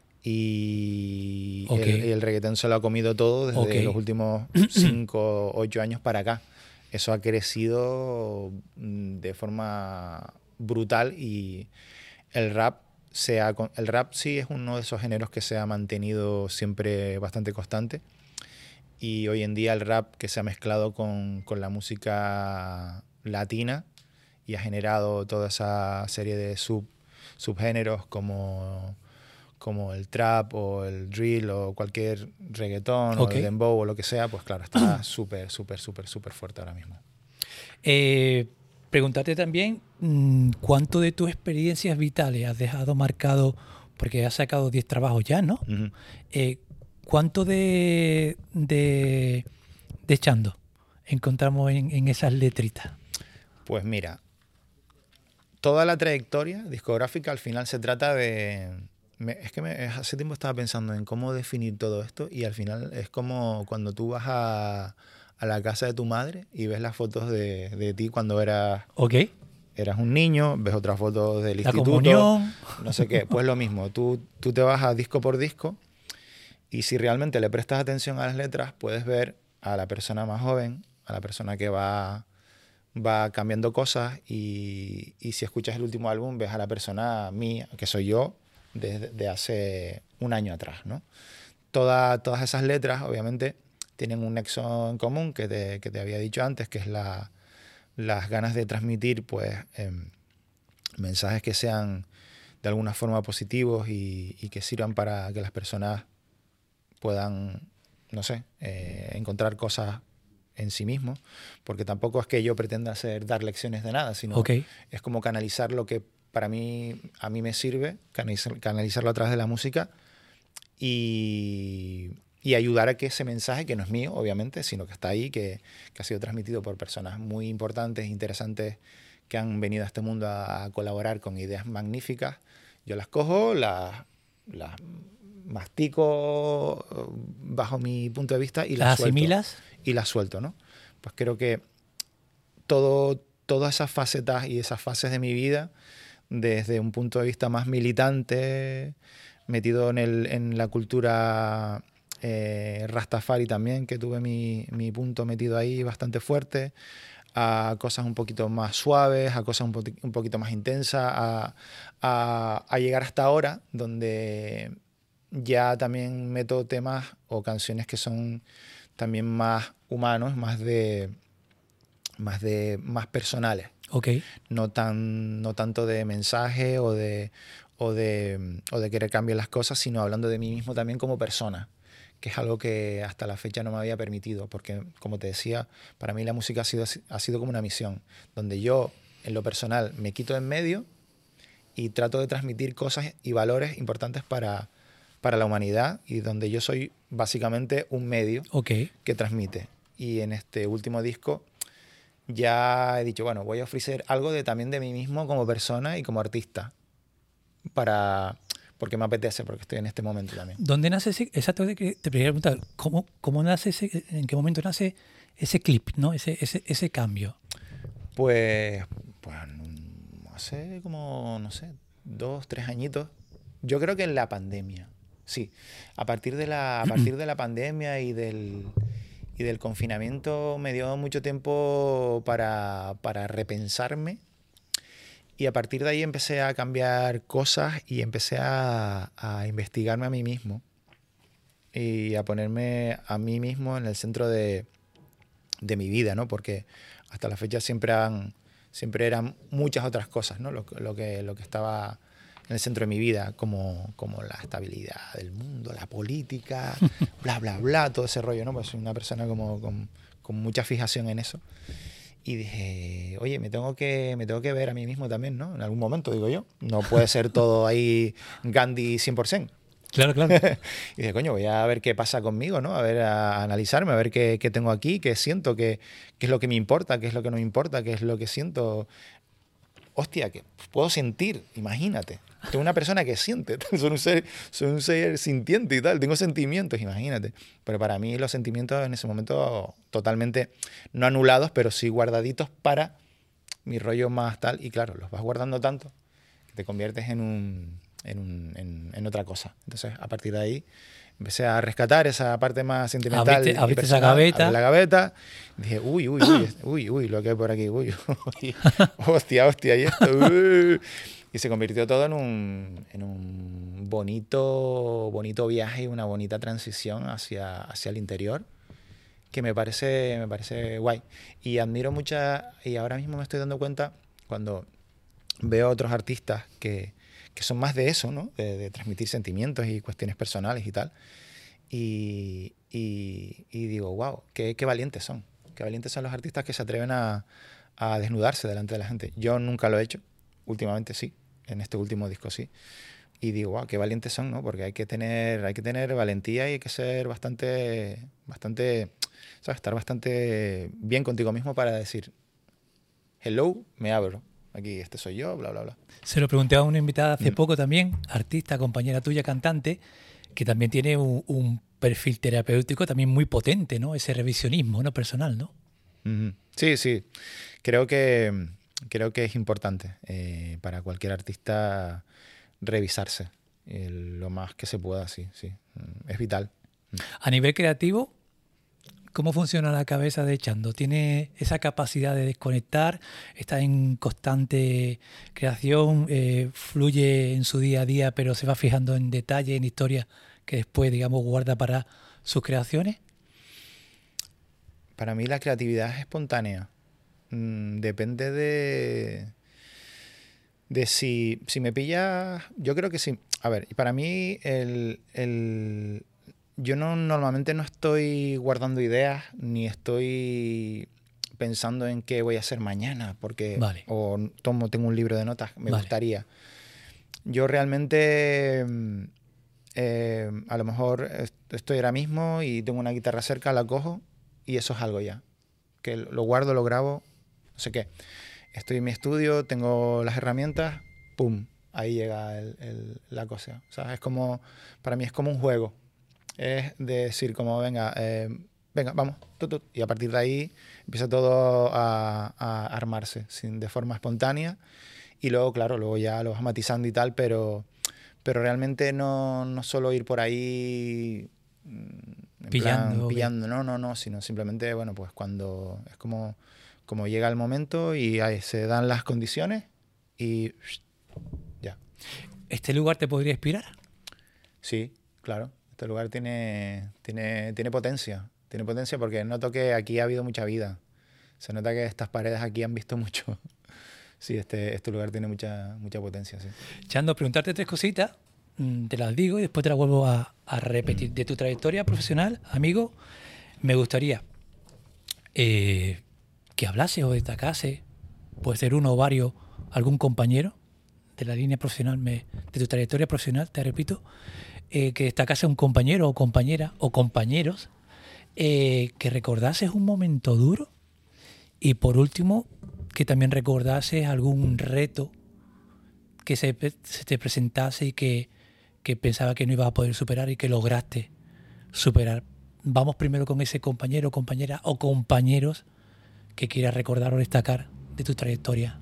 y el reggaetón se lo ha comido todo desde los últimos 5 o 8 años para acá. Eso ha crecido de forma brutal, y el rap sí es uno de esos géneros que se ha mantenido siempre bastante constante, y hoy en día el rap que se ha mezclado con la música latina y ha generado toda esa serie de subgéneros como el trap o el drill o cualquier reggaetón o el dembow o lo que sea, pues claro, está súper fuerte ahora mismo. Preguntarte también cuánto de tus experiencias vitales has dejado marcado, porque has sacado 10 trabajos ya, ¿no? Uh-huh. ¿Cuánto de Chando encontramos en esas letritas? Pues mira, toda la trayectoria discográfica al final se trata de... hace tiempo estaba pensando en cómo definir todo esto, y al final es como cuando tú vas a la casa de tu madre y ves las fotos de ti cuando eras un niño, ves otras fotos del instituto, comunión, no sé qué, pues lo mismo, tú te vas a disco por disco, y si realmente le prestas atención a las letras, puedes ver a la persona más joven, a la persona que va cambiando cosas, y si escuchas el último álbum, ves a la persona mía, que soy yo, de hace un año atrás, ¿no? Todas esas letras, obviamente, tienen un nexo en común que te había dicho antes, que es las ganas de transmitir pues, mensajes que sean de alguna forma positivos y que sirvan para que las personas puedan, no sé, encontrar cosas en sí mismos, porque tampoco es que yo pretenda dar lecciones de nada, sino es como canalizar lo que a mí me sirve, canalizarlo a través de la música y ayudar a que ese mensaje, que no es mío, obviamente, sino que está ahí, que ha sido transmitido por personas muy importantes, interesantes, que han venido a este mundo a colaborar con ideas magníficas, yo las cojo, las mastico bajo mi punto de vista y las asimilas y las suelto, ¿no? Pues creo que todas esas facetas y esas fases de mi vida, desde un punto de vista más militante, metido en la cultura Rastafari también, que tuve mi punto metido ahí bastante fuerte, a cosas un poquito más suaves, a cosas un poquito más intensas, a llegar hasta ahora, donde ya también meto temas o canciones que son también más humanos, más personales. No tanto de mensaje o de querer cambiar las cosas, sino hablando de mí mismo también como persona, que es algo que hasta la fecha no me había permitido, porque, como te decía, para mí la música ha sido como una misión, donde yo, en lo personal, me quito en medio y trato de transmitir cosas y valores importantes para la humanidad, y donde yo soy básicamente un medio que transmite. Y en este último disco ya he dicho, bueno, voy a ofrecer algo también de mí mismo como persona y como artista, porque me apetece, porque estoy en este momento también. ¿Dónde nace ese? Exacto, te quería preguntar, ¿cómo nace en qué momento nace ese clip, ¿no? Ese cambio? Pues hace como, no sé, 2, 3 añitos. Yo creo que en la pandemia, sí. A partir de la pandemia y del confinamiento me dio mucho tiempo para repensarme. Y a partir de ahí empecé a cambiar cosas y empecé a investigarme a mí mismo y a ponerme a mí mismo en el centro de mi vida, ¿no? Porque hasta la fecha siempre eran muchas otras cosas, ¿no? Lo que estaba en el centro de mi vida, como la estabilidad del mundo, la política, bla, bla, bla, todo ese rollo, ¿no? Pues soy una persona con mucha fijación en eso. Y dije, oye, me tengo que ver a mí mismo también, ¿no? En algún momento, digo yo. No puede ser todo ahí Gandhi 100%. Claro. Y dije, coño, voy a ver qué pasa conmigo, ¿no? A analizarme, a ver qué tengo aquí, qué siento, qué es lo que me importa, qué es lo que no me importa, qué es lo que siento. Hostia, que puedo sentir, imagínate. Soy una persona que siente, soy un ser sintiente y tal, tengo sentimientos, imagínate. Pero para mí los sentimientos en ese momento totalmente, no anulados, pero sí guardaditos para mi rollo más tal. Y claro, los vas guardando tanto que te conviertes en otra cosa. Entonces, a partir de ahí, empecé a rescatar esa parte más sentimental. Abriste esa gaveta. Abrí la gaveta. Dije, uy, lo que hay por aquí. Hostia, y esto. Y se convirtió todo en un bonito viaje y una bonita transición hacia el interior, que me parece guay. Y admiro y ahora mismo me estoy dando cuenta cuando veo a otros artistas que son más de eso, ¿no? De transmitir sentimientos y cuestiones personales y tal. Y digo, wow, qué valientes son. Qué valientes son los artistas que se atreven a desnudarse delante de la gente. Yo nunca lo he hecho. Últimamente sí, en este último disco sí. Y digo, wow, qué valientes son, ¿no? Porque hay que tener valentía y hay que ser bastante, ¿sabes? Estar bastante bien contigo mismo para decir, hello, me abro. Aquí, este soy yo, bla, bla, bla. Se lo pregunté a una invitada hace poco también, artista, compañera tuya, cantante, que también tiene un perfil terapéutico también muy potente, ¿no? Ese revisionismo, ¿no? Personal, ¿no? Sí. Creo que es importante para cualquier artista revisarse lo más que se pueda, sí. Es vital. A nivel creativo, ¿Cómo funciona la cabeza de Chando? ¿Tiene esa capacidad de desconectar? ¿Está en constante creación? ¿Fluye en su día a día, pero se va fijando en detalles, en historias que después, digamos, guarda para sus creaciones? Para mí la creatividad es espontánea. Depende de si me pillas. Yo creo que sí. A ver, para mí yo normalmente no estoy guardando ideas ni estoy pensando en qué voy a hacer mañana porque Vale. o tengo un libro de notas, me Vale. gustaría. Yo realmente a lo mejor estoy ahora mismo y tengo una guitarra cerca, la cojo y eso es algo ya. Que lo guardo, lo grabo, no sé qué. Estoy en mi estudio, tengo las herramientas, ¡pum! Ahí llega la cosa. O sea, es como, para mí es como un juego. Es decir, como, venga, vamos, y a partir de ahí empieza todo a armarse de forma espontánea. Y luego, claro, luego ya lo vas matizando y tal, pero realmente no solo ir por ahí pillando, no, sino simplemente, bueno, pues cuando es como llega el momento y ahí se dan las condiciones y ya. ¿Este lugar te podría inspirar? Sí, claro. Este lugar tiene potencia. Tiene potencia porque noto que aquí ha habido mucha vida. Se nota que estas paredes aquí han visto mucho. Sí, este lugar tiene mucha potencia, sí. Chando, preguntarte 3 cositas, te las digo y después te las vuelvo a repetir. De tu trayectoria profesional, amigo, me gustaría que hablase o destacase, puede ser uno o varios, algún compañero de la línea profesional, de tu trayectoria profesional, te repito, que destacase un compañero o compañera o compañeros, que recordases un momento duro y por último, que también recordases algún reto que se te presentase y que pensaba que no ibas a poder superar y que lograste superar. Vamos primero con ese compañero, compañera o compañeros que quieras recordar o destacar de tu trayectoria.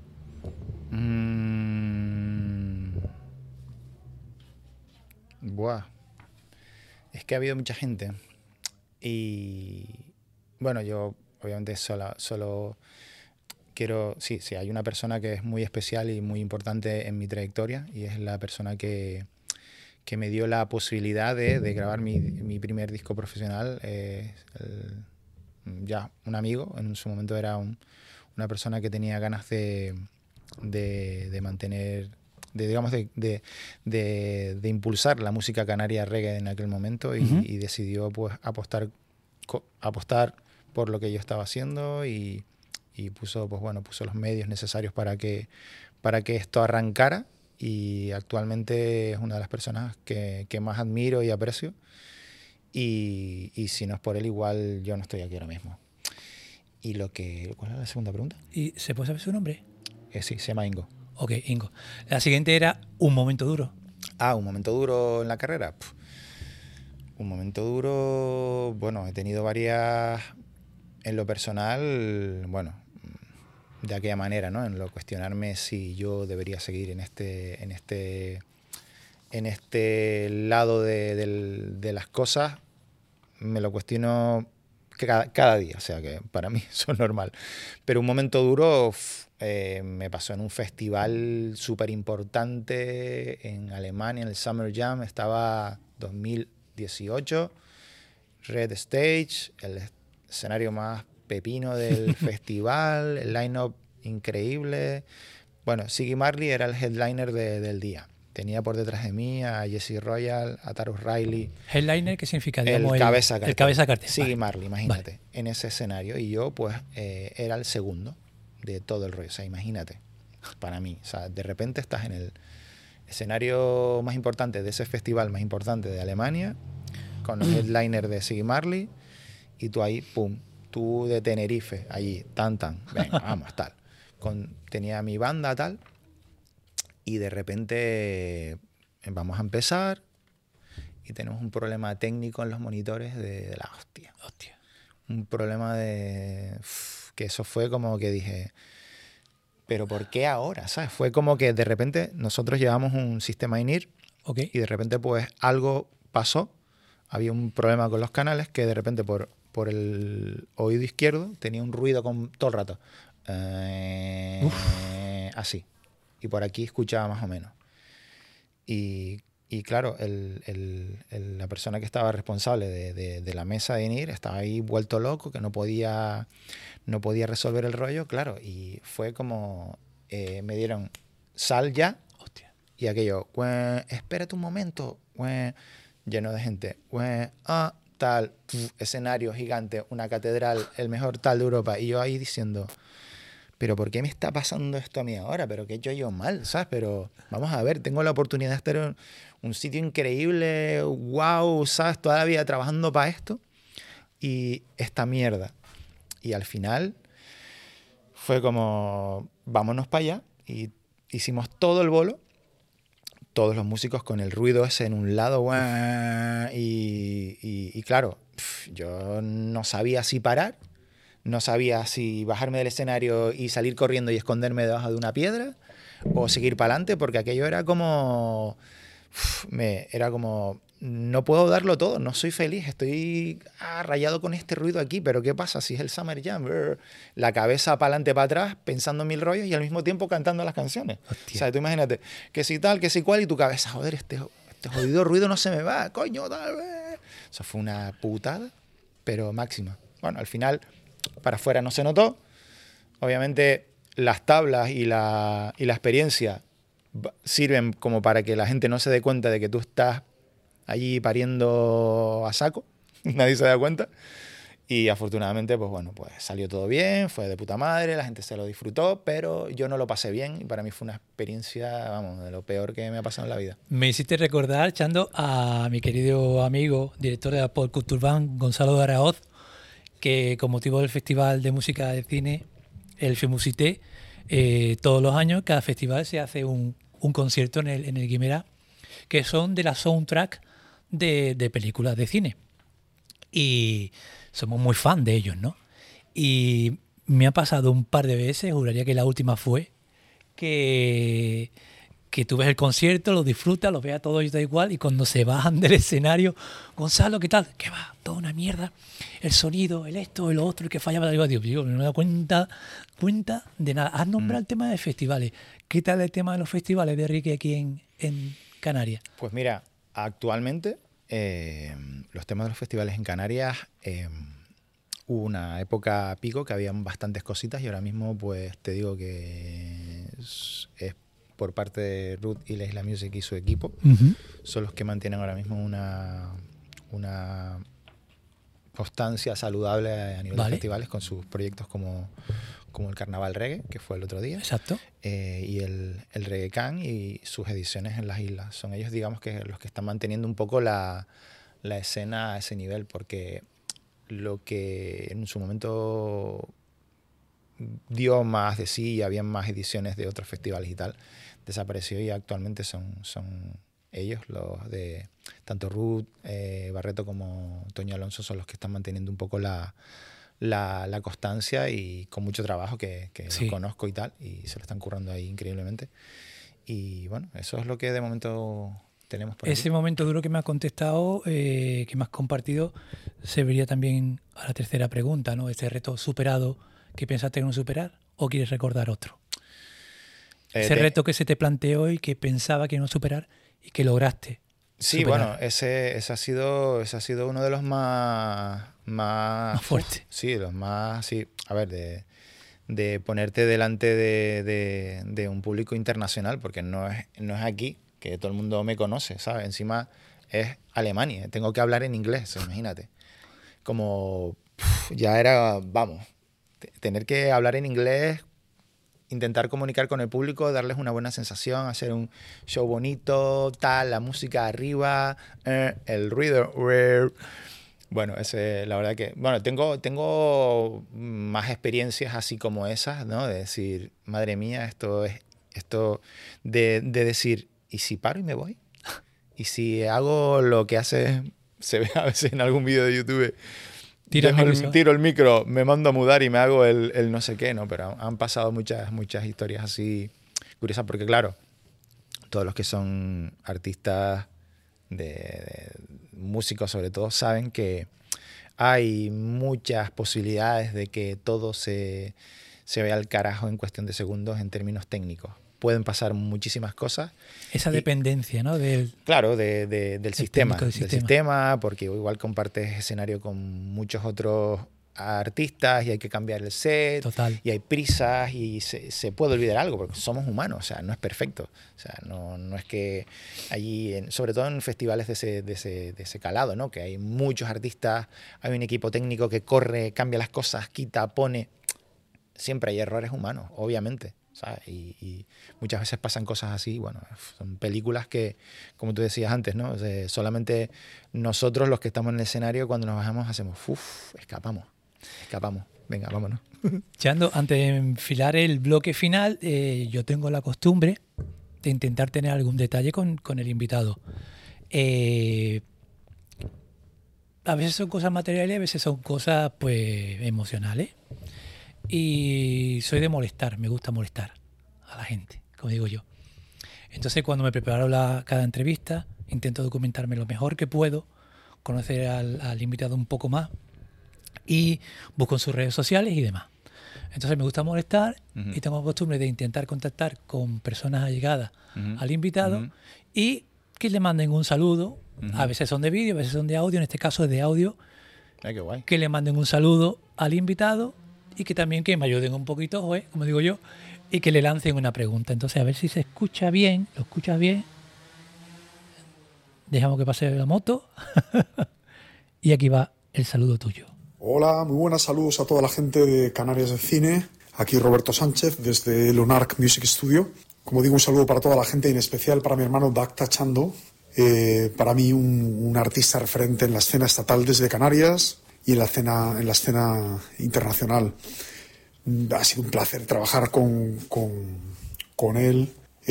Buah. Es que ha habido mucha gente y bueno, yo obviamente solo quiero, sí, hay una persona que es muy especial y muy importante en mi trayectoria y es la persona que me dio la posibilidad de grabar mi primer disco profesional. Ya un amigo, en su momento era una persona que tenía ganas de mantener, de impulsar la música canaria reggae en aquel momento y decidió pues apostar por lo que yo estaba haciendo y puso los medios necesarios para que esto arrancara y actualmente es una de las personas que más admiro y aprecio y si no es por él igual yo no estoy aquí ahora mismo. ¿Cuál era la segunda pregunta? ¿Y se puede saber su nombre? Sí, se llama Ingo. Ok, Ingo. La siguiente era un momento duro. Un momento duro en la carrera. Un momento duro, bueno, he tenido varias en lo personal, bueno, de aquella manera, ¿no? En lo cuestionarme si yo debería seguir en este lado de las cosas, me lo cuestiono cada día, o sea que para mí eso es normal. Pero un momento duro me pasó en un festival súper importante en Alemania, en el Summer Jam, estaba 2018, Red Stage, el escenario más pepino del festival, el line-up increíble. Bueno, Ziggy Marley era el headliner del día. Tenía por detrás de mí a Jesse Royal, a Tarus Riley. ¿Headliner qué significa? Digamos, el cabeza cartel. El cabeza cartel. Ziggy Marley, imagínate, en ese escenario. Y yo, pues, era el segundo de todo el rollo. O sea, imagínate, para mí. O sea, de repente estás en el escenario más importante de ese festival más importante de Alemania, con los headliners de Ziggy Marley, y tú ahí, pum, tú de Tenerife, allí, venga, vamos, tal. Tenía mi banda, tal, y de repente vamos a empezar y tenemos un problema técnico en los monitores de la hostia. Un problema que eso fue como que dije, ¿pero por qué ahora? ¿Sabes? Fue como que de repente nosotros llevamos un sistema in-ear y de repente pues algo pasó, había un problema con los canales que de repente por por el oído izquierdo tenía un ruido todo el rato. Así. Y por aquí escuchaba más o menos. Y claro, la persona que estaba responsable de la mesa de INIR estaba ahí vuelto loco, que no podía resolver el rollo, claro. Y fue como, me dieron, sal ya. Hostia. Y aquello, espérate un momento, lleno de gente, tal, escenario gigante, una catedral, el mejor tal de Europa. Y yo ahí diciendo, pero ¿por qué me está pasando esto a mí ahora? ¿Pero qué he hecho yo mal? ¿Sabes? Pero vamos a ver, tengo la oportunidad de estar en un sitio increíble, wow, ¿sabes? Toda la vida trabajando para esto y esta mierda. Y al final fue como, vámonos para allá. Y hicimos todo el bolo, todos los músicos con el ruido ese en un lado, y claro, yo no sabía si parar. No sabía si bajarme del escenario y salir corriendo y esconderme debajo de una piedra o seguir para adelante, porque aquello era como... no puedo darlo todo, no soy feliz, estoy rayado con este ruido aquí, pero ¿qué pasa si es el Summer Jam? La cabeza para adelante, para atrás, pensando en mil rollos y al mismo tiempo cantando las canciones. Hostia. O sea, tú imagínate, que si tal, que si cual, y tu cabeza, joder, este jodido ruido no se me va, coño, tal vez. Eso fue una putada, pero máxima. Bueno, al final... Para afuera no se notó. Obviamente las tablas y la experiencia sirven como para que la gente no se dé cuenta de que tú estás allí pariendo a saco. Nadie se da cuenta. Y afortunadamente, pues bueno, pues salió todo bien, fue de puta madre, la gente se lo disfrutó, pero yo no lo pasé bien y para mí fue una experiencia, vamos, de lo peor que me ha pasado en la vida. Me hiciste recordar, Chando, a mi querido amigo, director de la Pop Culture Band, Gonzalo de Araoz, que con motivo del Festival de Música de Cine, el FEMUSITE, todos los años, cada festival se hace un concierto en el Guimerá, que son de la soundtrack de películas de cine. Y somos muy fan de ellos, ¿no? Y me ha pasado un par de veces, juraría que la última fue, que tú ves el concierto, lo disfrutas, lo ves a todos y da igual, y cuando se bajan del escenario, Gonzalo, ¿qué tal? ¿Qué va? Toda una mierda. El sonido, el esto, el otro, el que fallaba. Digo, no me he dado cuenta de nada. Has nombrado el tema de festivales. ¿Qué tal el tema de los festivales de Enrique aquí en Canarias? Pues mira, actualmente los temas de los festivales en Canarias, hubo una época pico que habían bastantes cositas y ahora mismo pues te digo que es por parte de Ruth y la Isla Music y su equipo, son los que mantienen ahora mismo una constancia saludable a nivel de festivales con sus proyectos como el Carnaval Reggae, que fue el otro día. Exacto. Y el Reggae Can y sus ediciones en las islas. Son ellos, digamos, que los que están manteniendo un poco la escena a ese nivel, porque lo que en su momento dio más de sí y había más ediciones de otros festivales y tal, desapareció y actualmente son ellos, los de tanto Ruth Barreto como Toño Alonso, son los que están manteniendo un poco la constancia y con mucho trabajo que sí, los conozco y tal, y se lo están currando ahí increíblemente. Y bueno, eso es lo que de momento tenemos por ese aquí. Momento duro que me has contestado, que me has compartido, serviría también a la tercera pregunta, ¿no? Este reto superado que pensaste no superar, ¿o quieres recordar otro? Ese reto que se te planteó y que pensaba que no superar y que lograste. Sí, superar. Bueno, ese ha sido uno de los más fuertes. Sí, los más, sí. A ver, de ponerte delante de un público internacional, porque no es aquí, que todo el mundo me conoce, ¿sabes? Encima es Alemania, tengo que hablar en inglés, imagínate. Como ya era, vamos, tener que hablar en inglés, intentar comunicar con el público, darles una buena sensación, hacer un show bonito, tal, la música arriba, el ruido. Bueno, la verdad que... Bueno, tengo más experiencias así como esas, ¿no? De decir, madre mía, esto de decir, ¿y si paro y me voy? ¿Y si hago lo que se ve a veces en algún vídeo de YouTube? Tiro el micro, me mando a mudar y me hago el no sé qué, ¿no? Pero han pasado muchas historias así curiosas, porque claro, todos los que son artistas, de músicos sobre todo, saben que hay muchas posibilidades de que todo se vea al carajo en cuestión de segundos en términos técnicos. Pueden pasar muchísimas cosas. Esa dependencia, ¿no? Claro, del sistema, porque igual compartes escenario con muchos otros artistas y hay que cambiar el set. Total. Y hay prisas y se puede olvidar algo porque somos humanos, o sea, no es perfecto. O sea, no es que allí, sobre todo en festivales de ese calado, ¿no? Que hay muchos artistas, hay un equipo técnico que corre, cambia las cosas, quita, pone. Siempre hay errores humanos, obviamente. ¿Sabes? Y muchas veces pasan cosas así, bueno, son películas que, como tú decías antes, ¿no? O sea, solamente nosotros los que estamos en el escenario cuando nos bajamos hacemos, escapamos, venga, vámonos. Chando, antes de enfilar el bloque final, yo tengo la costumbre de intentar tener algún detalle con el invitado. A veces son cosas materiales, a veces son cosas pues emocionales. Y soy de molestar, me gusta molestar a la gente, como digo yo. Entonces, cuando me preparo cada entrevista, intento documentarme lo mejor que puedo, conocer al invitado un poco más y busco en sus redes sociales y demás. Entonces, me gusta molestar y tengo la costumbre de intentar contactar con personas allegadas al invitado y que le manden un saludo. A veces son de vídeo, a veces son de audio, en este caso es de audio. Ay, qué guay. Que le manden un saludo al invitado y que también que me ayuden un poquito, como digo yo, y que le lancen una pregunta. Entonces, a ver si se escucha bien, lo escuchas bien. Dejamos que pase la moto. Y aquí va el saludo tuyo. Hola, muy buenas, saludos a toda la gente de Canarias del Cine. Aquí Roberto Sánchez desde Lunark Music Studio. Como digo, un saludo para toda la gente y en especial para mi hermano Dacta Chando. Para mí un artista referente en la escena estatal desde Canarias y en la escena internacional. Ha sido un placer trabajar con él.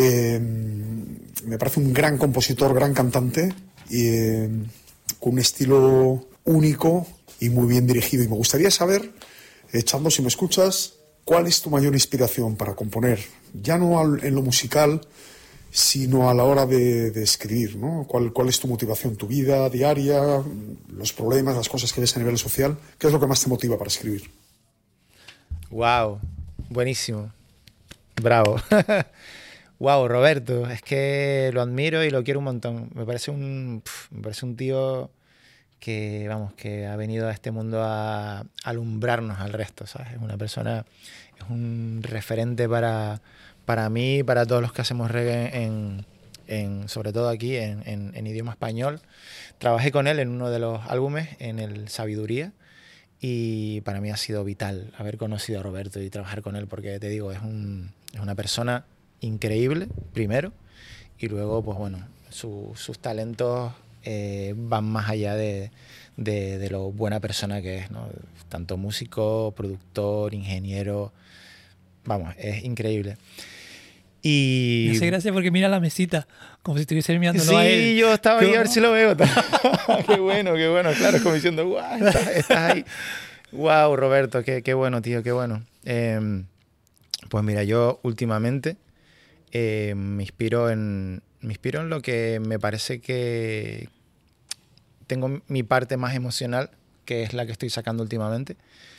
Me parece un gran compositor, gran cantante, con un estilo único y muy bien dirigido. Y me gustaría saber, Chando, si me escuchas, ¿cuál es tu mayor inspiración para componer? Ya no en lo musical, sino a la hora de escribir, ¿no? ¿Cuál es tu motivación, tu vida diaria, los problemas, las cosas que ves a nivel social? ¿Qué es lo que más te motiva para escribir? Wow, buenísimo, bravo. Wow, Roberto, es que lo admiro y lo quiero un montón. Me parece un tío que, vamos, que ha venido a este mundo a alumbrarnos al resto, ¿sabes? Es una persona, es un referente para mí, para todos los que hacemos reggae, sobre todo aquí en idioma español. Trabajé con él en uno de los álbumes, en el Sabiduría, y para mí ha sido vital haber conocido a Roberto y trabajar con él, porque te digo, es una persona increíble, primero, y luego, pues bueno, sus talentos van más allá de lo buena persona que es, ¿no? Tanto músico, productor, ingeniero, vamos, es increíble. Y me hace gracia porque mira la mesita, como si estuviese mirándolo a él. Sí, yo estaba ahí a ver si lo veo. Qué bueno, claro, es como diciendo, guau, estás ahí. Wow, Roberto, qué bueno, tío, qué bueno. Pues mira, yo últimamente me inspiro en lo que me parece que tengo mi parte más emocional, que es la que estoy sacando últimamente.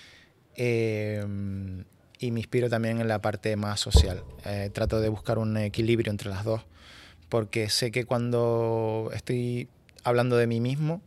Y me inspiro también en la parte más social. Trato de buscar un equilibrio entre las dos, porque sé que cuando estoy hablando de mí mismo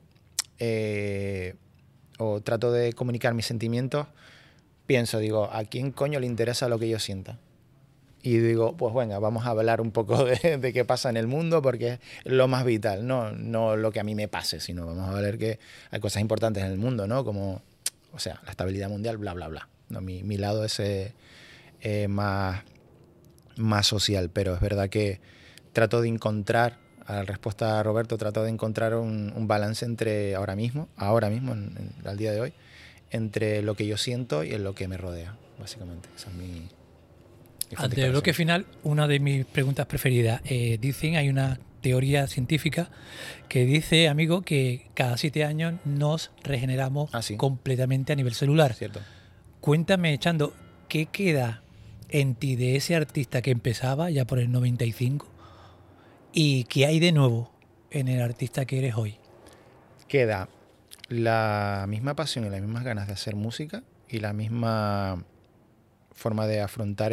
o trato de comunicar mis sentimientos, digo, ¿a quién coño le interesa lo que yo sienta? Y digo, pues venga, vamos a hablar un poco de qué pasa en el mundo, porque es lo más vital, no lo que a mí me pase, sino vamos a ver que hay cosas importantes en el mundo, ¿no? Como, o sea, la estabilidad mundial, bla, bla, bla. No, mi lado es más social, pero es verdad que trato de encontrar, a la respuesta a Roberto, trato de encontrar un balance entre ahora mismo, al día de hoy, entre lo que yo siento y en lo que me rodea, básicamente. Esa es mi Antes del bloque final, una de mis preguntas preferidas. Dicen, hay una teoría científica que dice, amigo, que cada 7 años nos regeneramos completamente a nivel celular. Cierto. Cuéntame, Chando, ¿qué queda en ti de ese artista que empezaba ya por el 95 y qué hay de nuevo en el artista que eres hoy? Queda la misma pasión y las mismas ganas de hacer música y la misma forma de afrontar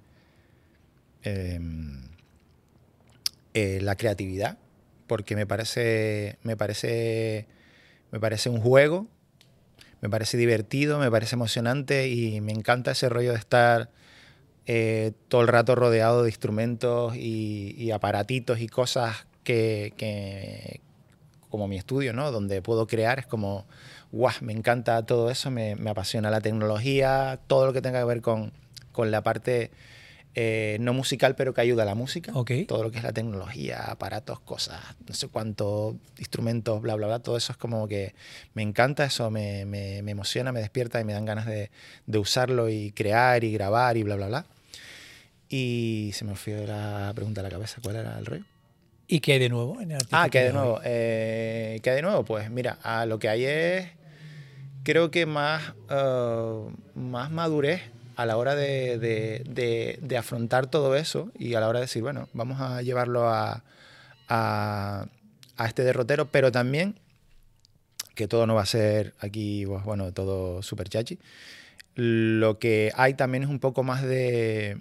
la creatividad, porque me parece un juego, me parece divertido, me parece emocionante y me encanta ese rollo de estar todo el rato rodeado de instrumentos y aparatitos y cosas que como mi estudio, ¿no? Donde puedo crear, es como, guau, me encanta todo eso, me apasiona la tecnología, todo lo que tenga que ver con la parte no musical, pero que ayuda a la música. Okay. Todo lo que es la tecnología, aparatos, cosas, no sé cuántos instrumentos, bla, bla, bla, todo eso es como que me encanta, eso me emociona, me despierta y me dan ganas de usarlo y crear y grabar y bla, bla, bla. Y se me fue la pregunta a la cabeza, ¿cuál era el rollo? ¿Y qué hay de nuevo en el artículo? ¿Qué hay de nuevo? ¿Qué hay de nuevo? Pues mira, lo que hay es, creo que más madurez a la hora de afrontar todo eso y a la hora de decir, bueno, vamos a llevarlo a este derrotero, pero también que todo no va a ser aquí, pues, bueno, todo súper chachi. Lo que hay también es un poco más de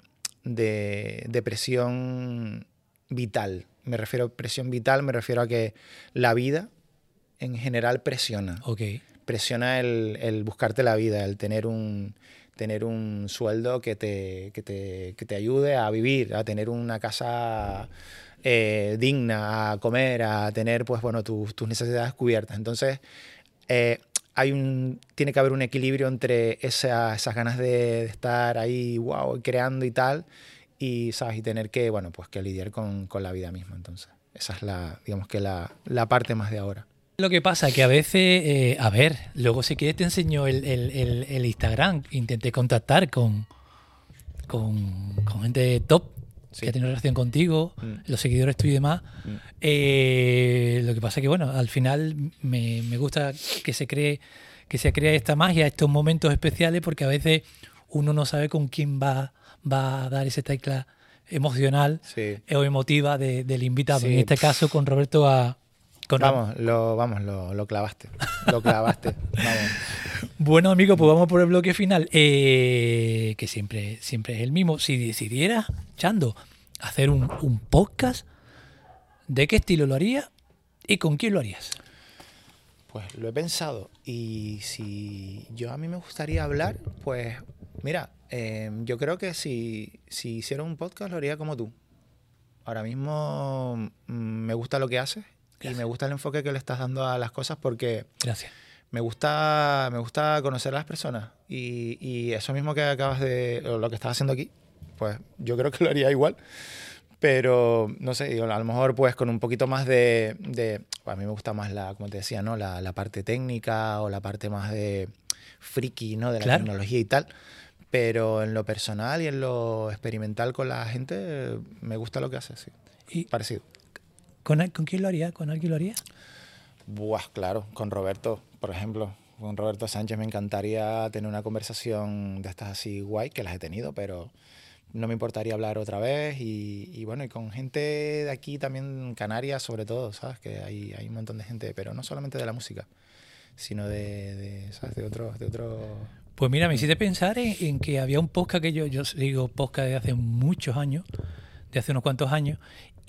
presión vital. Me refiero a presión vital, me refiero a que la vida en general presiona. Okay. Presiona el buscarte la vida, el tener un sueldo que te ayude a vivir, a tener una casa digna, a comer, a tener, pues bueno, tus necesidades cubiertas. Entonces, tiene que haber un equilibrio entre esas ganas de estar ahí, wow, creando y tal, y, ¿sabes? Y tener que, bueno, pues que lidiar con la vida misma. Entonces, esa es digamos que la parte más de ahora. Lo que pasa es que a veces, a ver, luego si quieres te enseño el Instagram. Intenté contactar con gente top, sí, que ha tenido relación contigo, los seguidores tuyos y demás. Lo que pasa es que, bueno, al final me gusta que se cree esta magia, estos momentos especiales, porque a veces uno no sabe con quién va a dar esa tecla emocional, sí, o emotiva del invitado. Sí. En este caso con Roberto lo clavaste. Lo clavaste. Vamos. Bueno, amigo, pues vamos por el bloque final, que siempre es el mismo. Si decidieras, Chando, hacer un podcast, ¿de qué estilo lo harías y con quién lo harías? Pues lo he pensado. Y si a mí me gustaría hablar, pues mira, yo creo que si hiciera un podcast lo haría como tú. Ahora mismo me gusta lo que haces. Gracias. Y me gusta el enfoque que le estás dando a las cosas porque gracias, me gusta conocer a las personas y eso mismo que acabas lo que estás haciendo aquí, pues yo creo que lo haría igual, pero no sé, digo, a lo mejor pues con un poquito más pues, a mí me gusta más como te decía, ¿no? La parte técnica o la parte más de friki, ¿no? De la claro, tecnología y tal, pero en lo personal y en lo experimental con la gente me gusta lo que haces, sí. Y parecido. ¿Con quién lo haría? ¿Con alguien lo haría? Buah, claro, con Roberto, por ejemplo. Con Roberto Sánchez me encantaría tener una conversación de estas así guay, que las he tenido, pero no me importaría hablar otra vez. Y bueno, y con gente de aquí también, Canarias sobre todo, ¿sabes? Que hay un montón de gente, pero no solamente de la música, sino ¿sabes? De otro. Pues mira, me hiciste pensar en que había un podcast que yo digo podcast de hace muchos años, de hace unos cuantos años,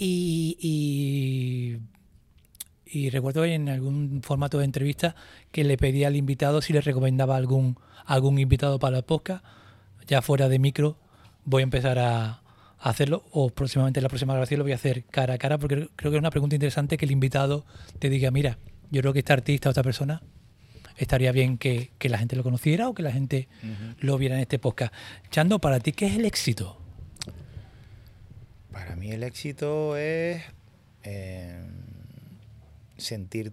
y recuerdo en algún formato de entrevista que le pedía al invitado si le recomendaba algún invitado para el podcast. Ya fuera de micro voy a empezar a hacerlo, o próximamente en la próxima grabación lo voy a hacer cara a cara, porque creo que es una pregunta interesante que el invitado te diga, mira, yo creo que este artista o esta persona estaría bien que la gente lo conociera o que la gente lo viera en este podcast. Chando, ¿para ti qué es el éxito? Para mí el éxito es sentir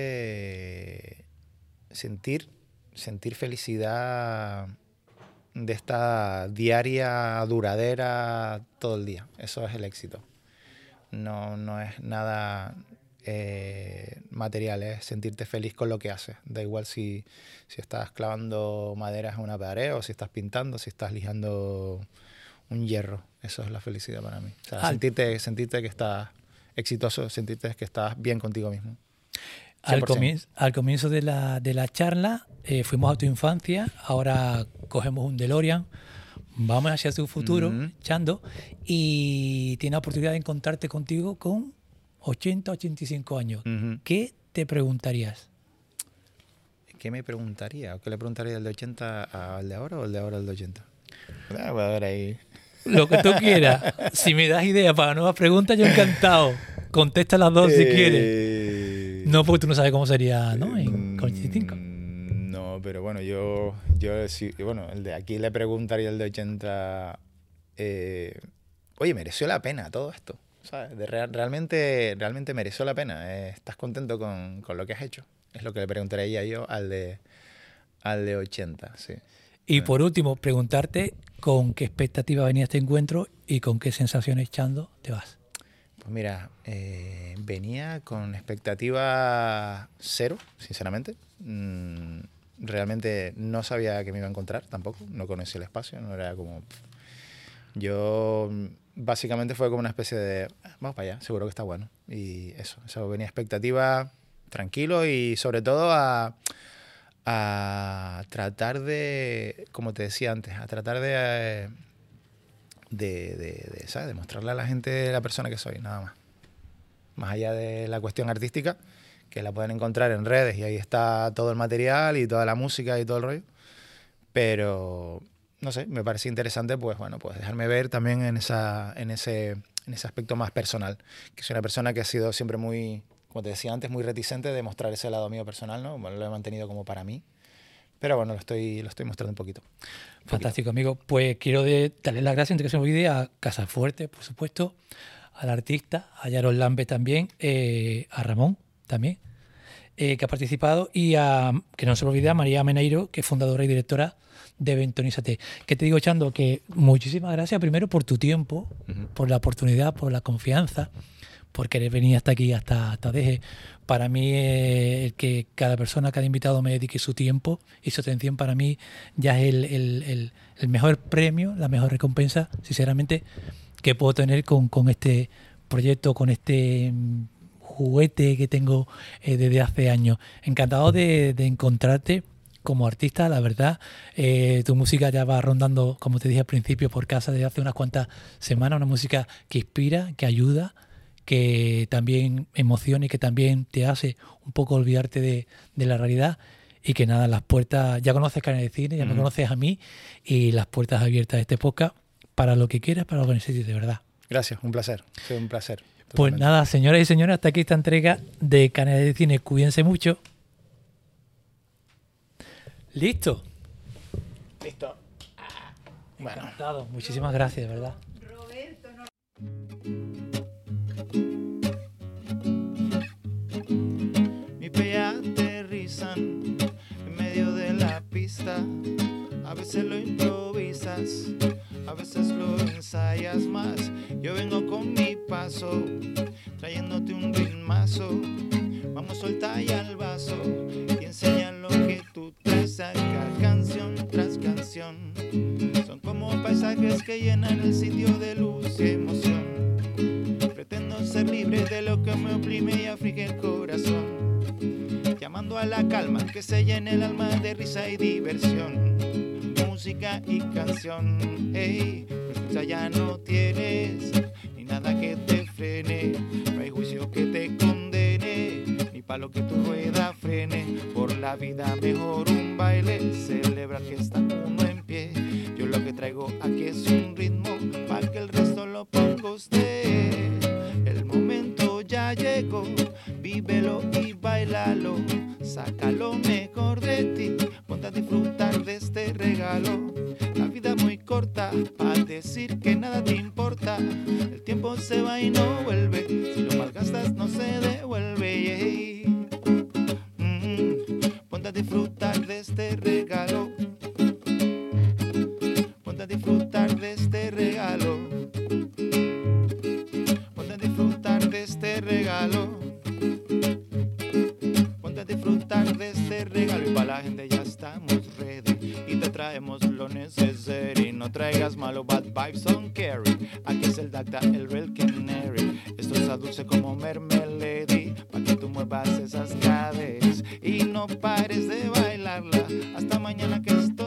felicidad de esta diaria, duradera, todo el día. Eso es el éxito. No es nada material, es sentirte feliz con lo que haces. Da igual si estás clavando maderas en una pared o si estás pintando, si estás lijando un hierro. Eso es la felicidad para mí. O sea, sentirte que estás exitoso, sentirte que estás bien contigo mismo. Al comienzo de la charla fuimos a tu infancia, ahora cogemos un DeLorean, vamos hacia tu futuro, Chando, y tienes la oportunidad de encontrarte contigo con 80, 85 años. ¿Qué te preguntarías? ¿Qué me preguntaría? ¿O qué le preguntaría del de 80 al de ahora o el de ahora al de 80? Voy a ver ahí. Lo que tú quieras. Si me das idea para nuevas preguntas, yo encantado. Contesta las dos si quieres. No, porque tú no sabes cómo sería, ¿no? Con 85. No, pero bueno, yo sí, bueno, el de aquí le preguntaría el de 80. Oye, mereció la pena todo esto, ¿sabes? Realmente mereció la pena. ¿Estás contento con lo que has hecho? Es lo que le preguntaría yo al de 80, sí. Y por último, preguntarte con qué expectativa venía este encuentro y con qué sensaciones, Chando, te vas. Pues mira, venía con expectativa cero, sinceramente. Realmente no sabía que me iba a encontrar tampoco, no conocía el espacio, no era como... Yo básicamente fue como una especie de, vamos para allá, seguro que está bueno. Y eso venía expectativa tranquilo y sobre todo a tratar de, como te decía antes, a tratar de ¿sabes? De mostrarle a la gente la persona que soy, nada más. Más allá de la cuestión artística, que la pueden encontrar en redes y ahí está todo el material y toda la música y todo el rollo. Pero, no sé, me parece interesante, pues bueno, pues dejarme ver también en ese aspecto más personal. Que soy una persona que ha sido siempre muy, como te decía antes, muy reticente de mostrar ese lado mío personal, ¿no? Bueno, lo he mantenido como para mí. Pero bueno, lo estoy mostrando un poquito. Fantástico, amigo. Pues quiero darle las gracias, antes que se me olvide, a Casafuerte, por supuesto, al artista, a Yaron Lambe también, a Ramón también, que ha participado, y que no se me olvide, a María Meneiro, que es fundadora y directora de Eventonízate. ¿Qué te digo, Chando? Que muchísimas gracias primero por tu tiempo, por la oportunidad, por la confianza, por querer venir hasta aquí, hasta Deje. Para mí, el que cada persona, cada invitado me dedique su tiempo y su atención, para mí ya es el mejor premio, la mejor recompensa, sinceramente, que puedo tener con este proyecto, con este juguete que tengo desde hace años. Encantado de encontrarte como artista, la verdad. Tu música ya va rondando, como te dije al principio, por casa desde hace unas cuantas semanas, una música que inspira, que ayuda, que también emociona y que también te hace un poco olvidarte de la realidad, y que nada, las puertas, ya conoces Canarias de Cine, ya me conoces a mí, y las puertas abiertas de este podcast para lo que quieras, para lo que necesites, de verdad. Gracias, un placer, fue un placer. Totalmente. Pues nada, señoras y señores, hasta aquí esta entrega de Canarias de Cine. Cuídense mucho. ¿Listo? Listo. Bueno. Encantado, muchísimas gracias, de verdad. Mis pies aterrizan en medio de la pista. A veces lo improvisas, a veces lo ensayas más. Yo vengo con mi paso, trayéndote un ritmazo. Vamos, solta ya el vaso y enseña lo que tú te sacas, canción tras canción. Son como paisajes que llenan el sitio de luz y emoción. Pretendo ser libre de lo que me oprime y aflige el corazón, llamando a la calma, que se llene el alma de risa y diversión. Música y canción, hey, pues ya no tienes ni nada que te frene, no hay juicio que te condene, ni palo que tu rueda frene. Por la vida mejor un baile, celebra que está uno en pie. Yo lo que traigo aquí es un ritmo, para que el resto lo ponga usted. El momento ya llegó, vívelo y bailalo, saca lo mejor de ti, ponte a disfrutar de este regalo. La vida muy corta, para decir que nada te importa. El tiempo se va y no vuelve, si lo malgastas no se devuelve, yeah. Ponte a disfrutar de este regalo, ponte a disfrutar de este regalo, ponte a disfrutar de este regalo, ponte a disfrutar de este regalo. Y para la gente ya estamos ready y te traemos lo necesario. No traigas malo, bad vibes on carry. Aquí es el Dacta, el real canary. Esto es a dulce como mermelady, pa' que tú muevas esas caderas y no pares de bailarla hasta mañana que estés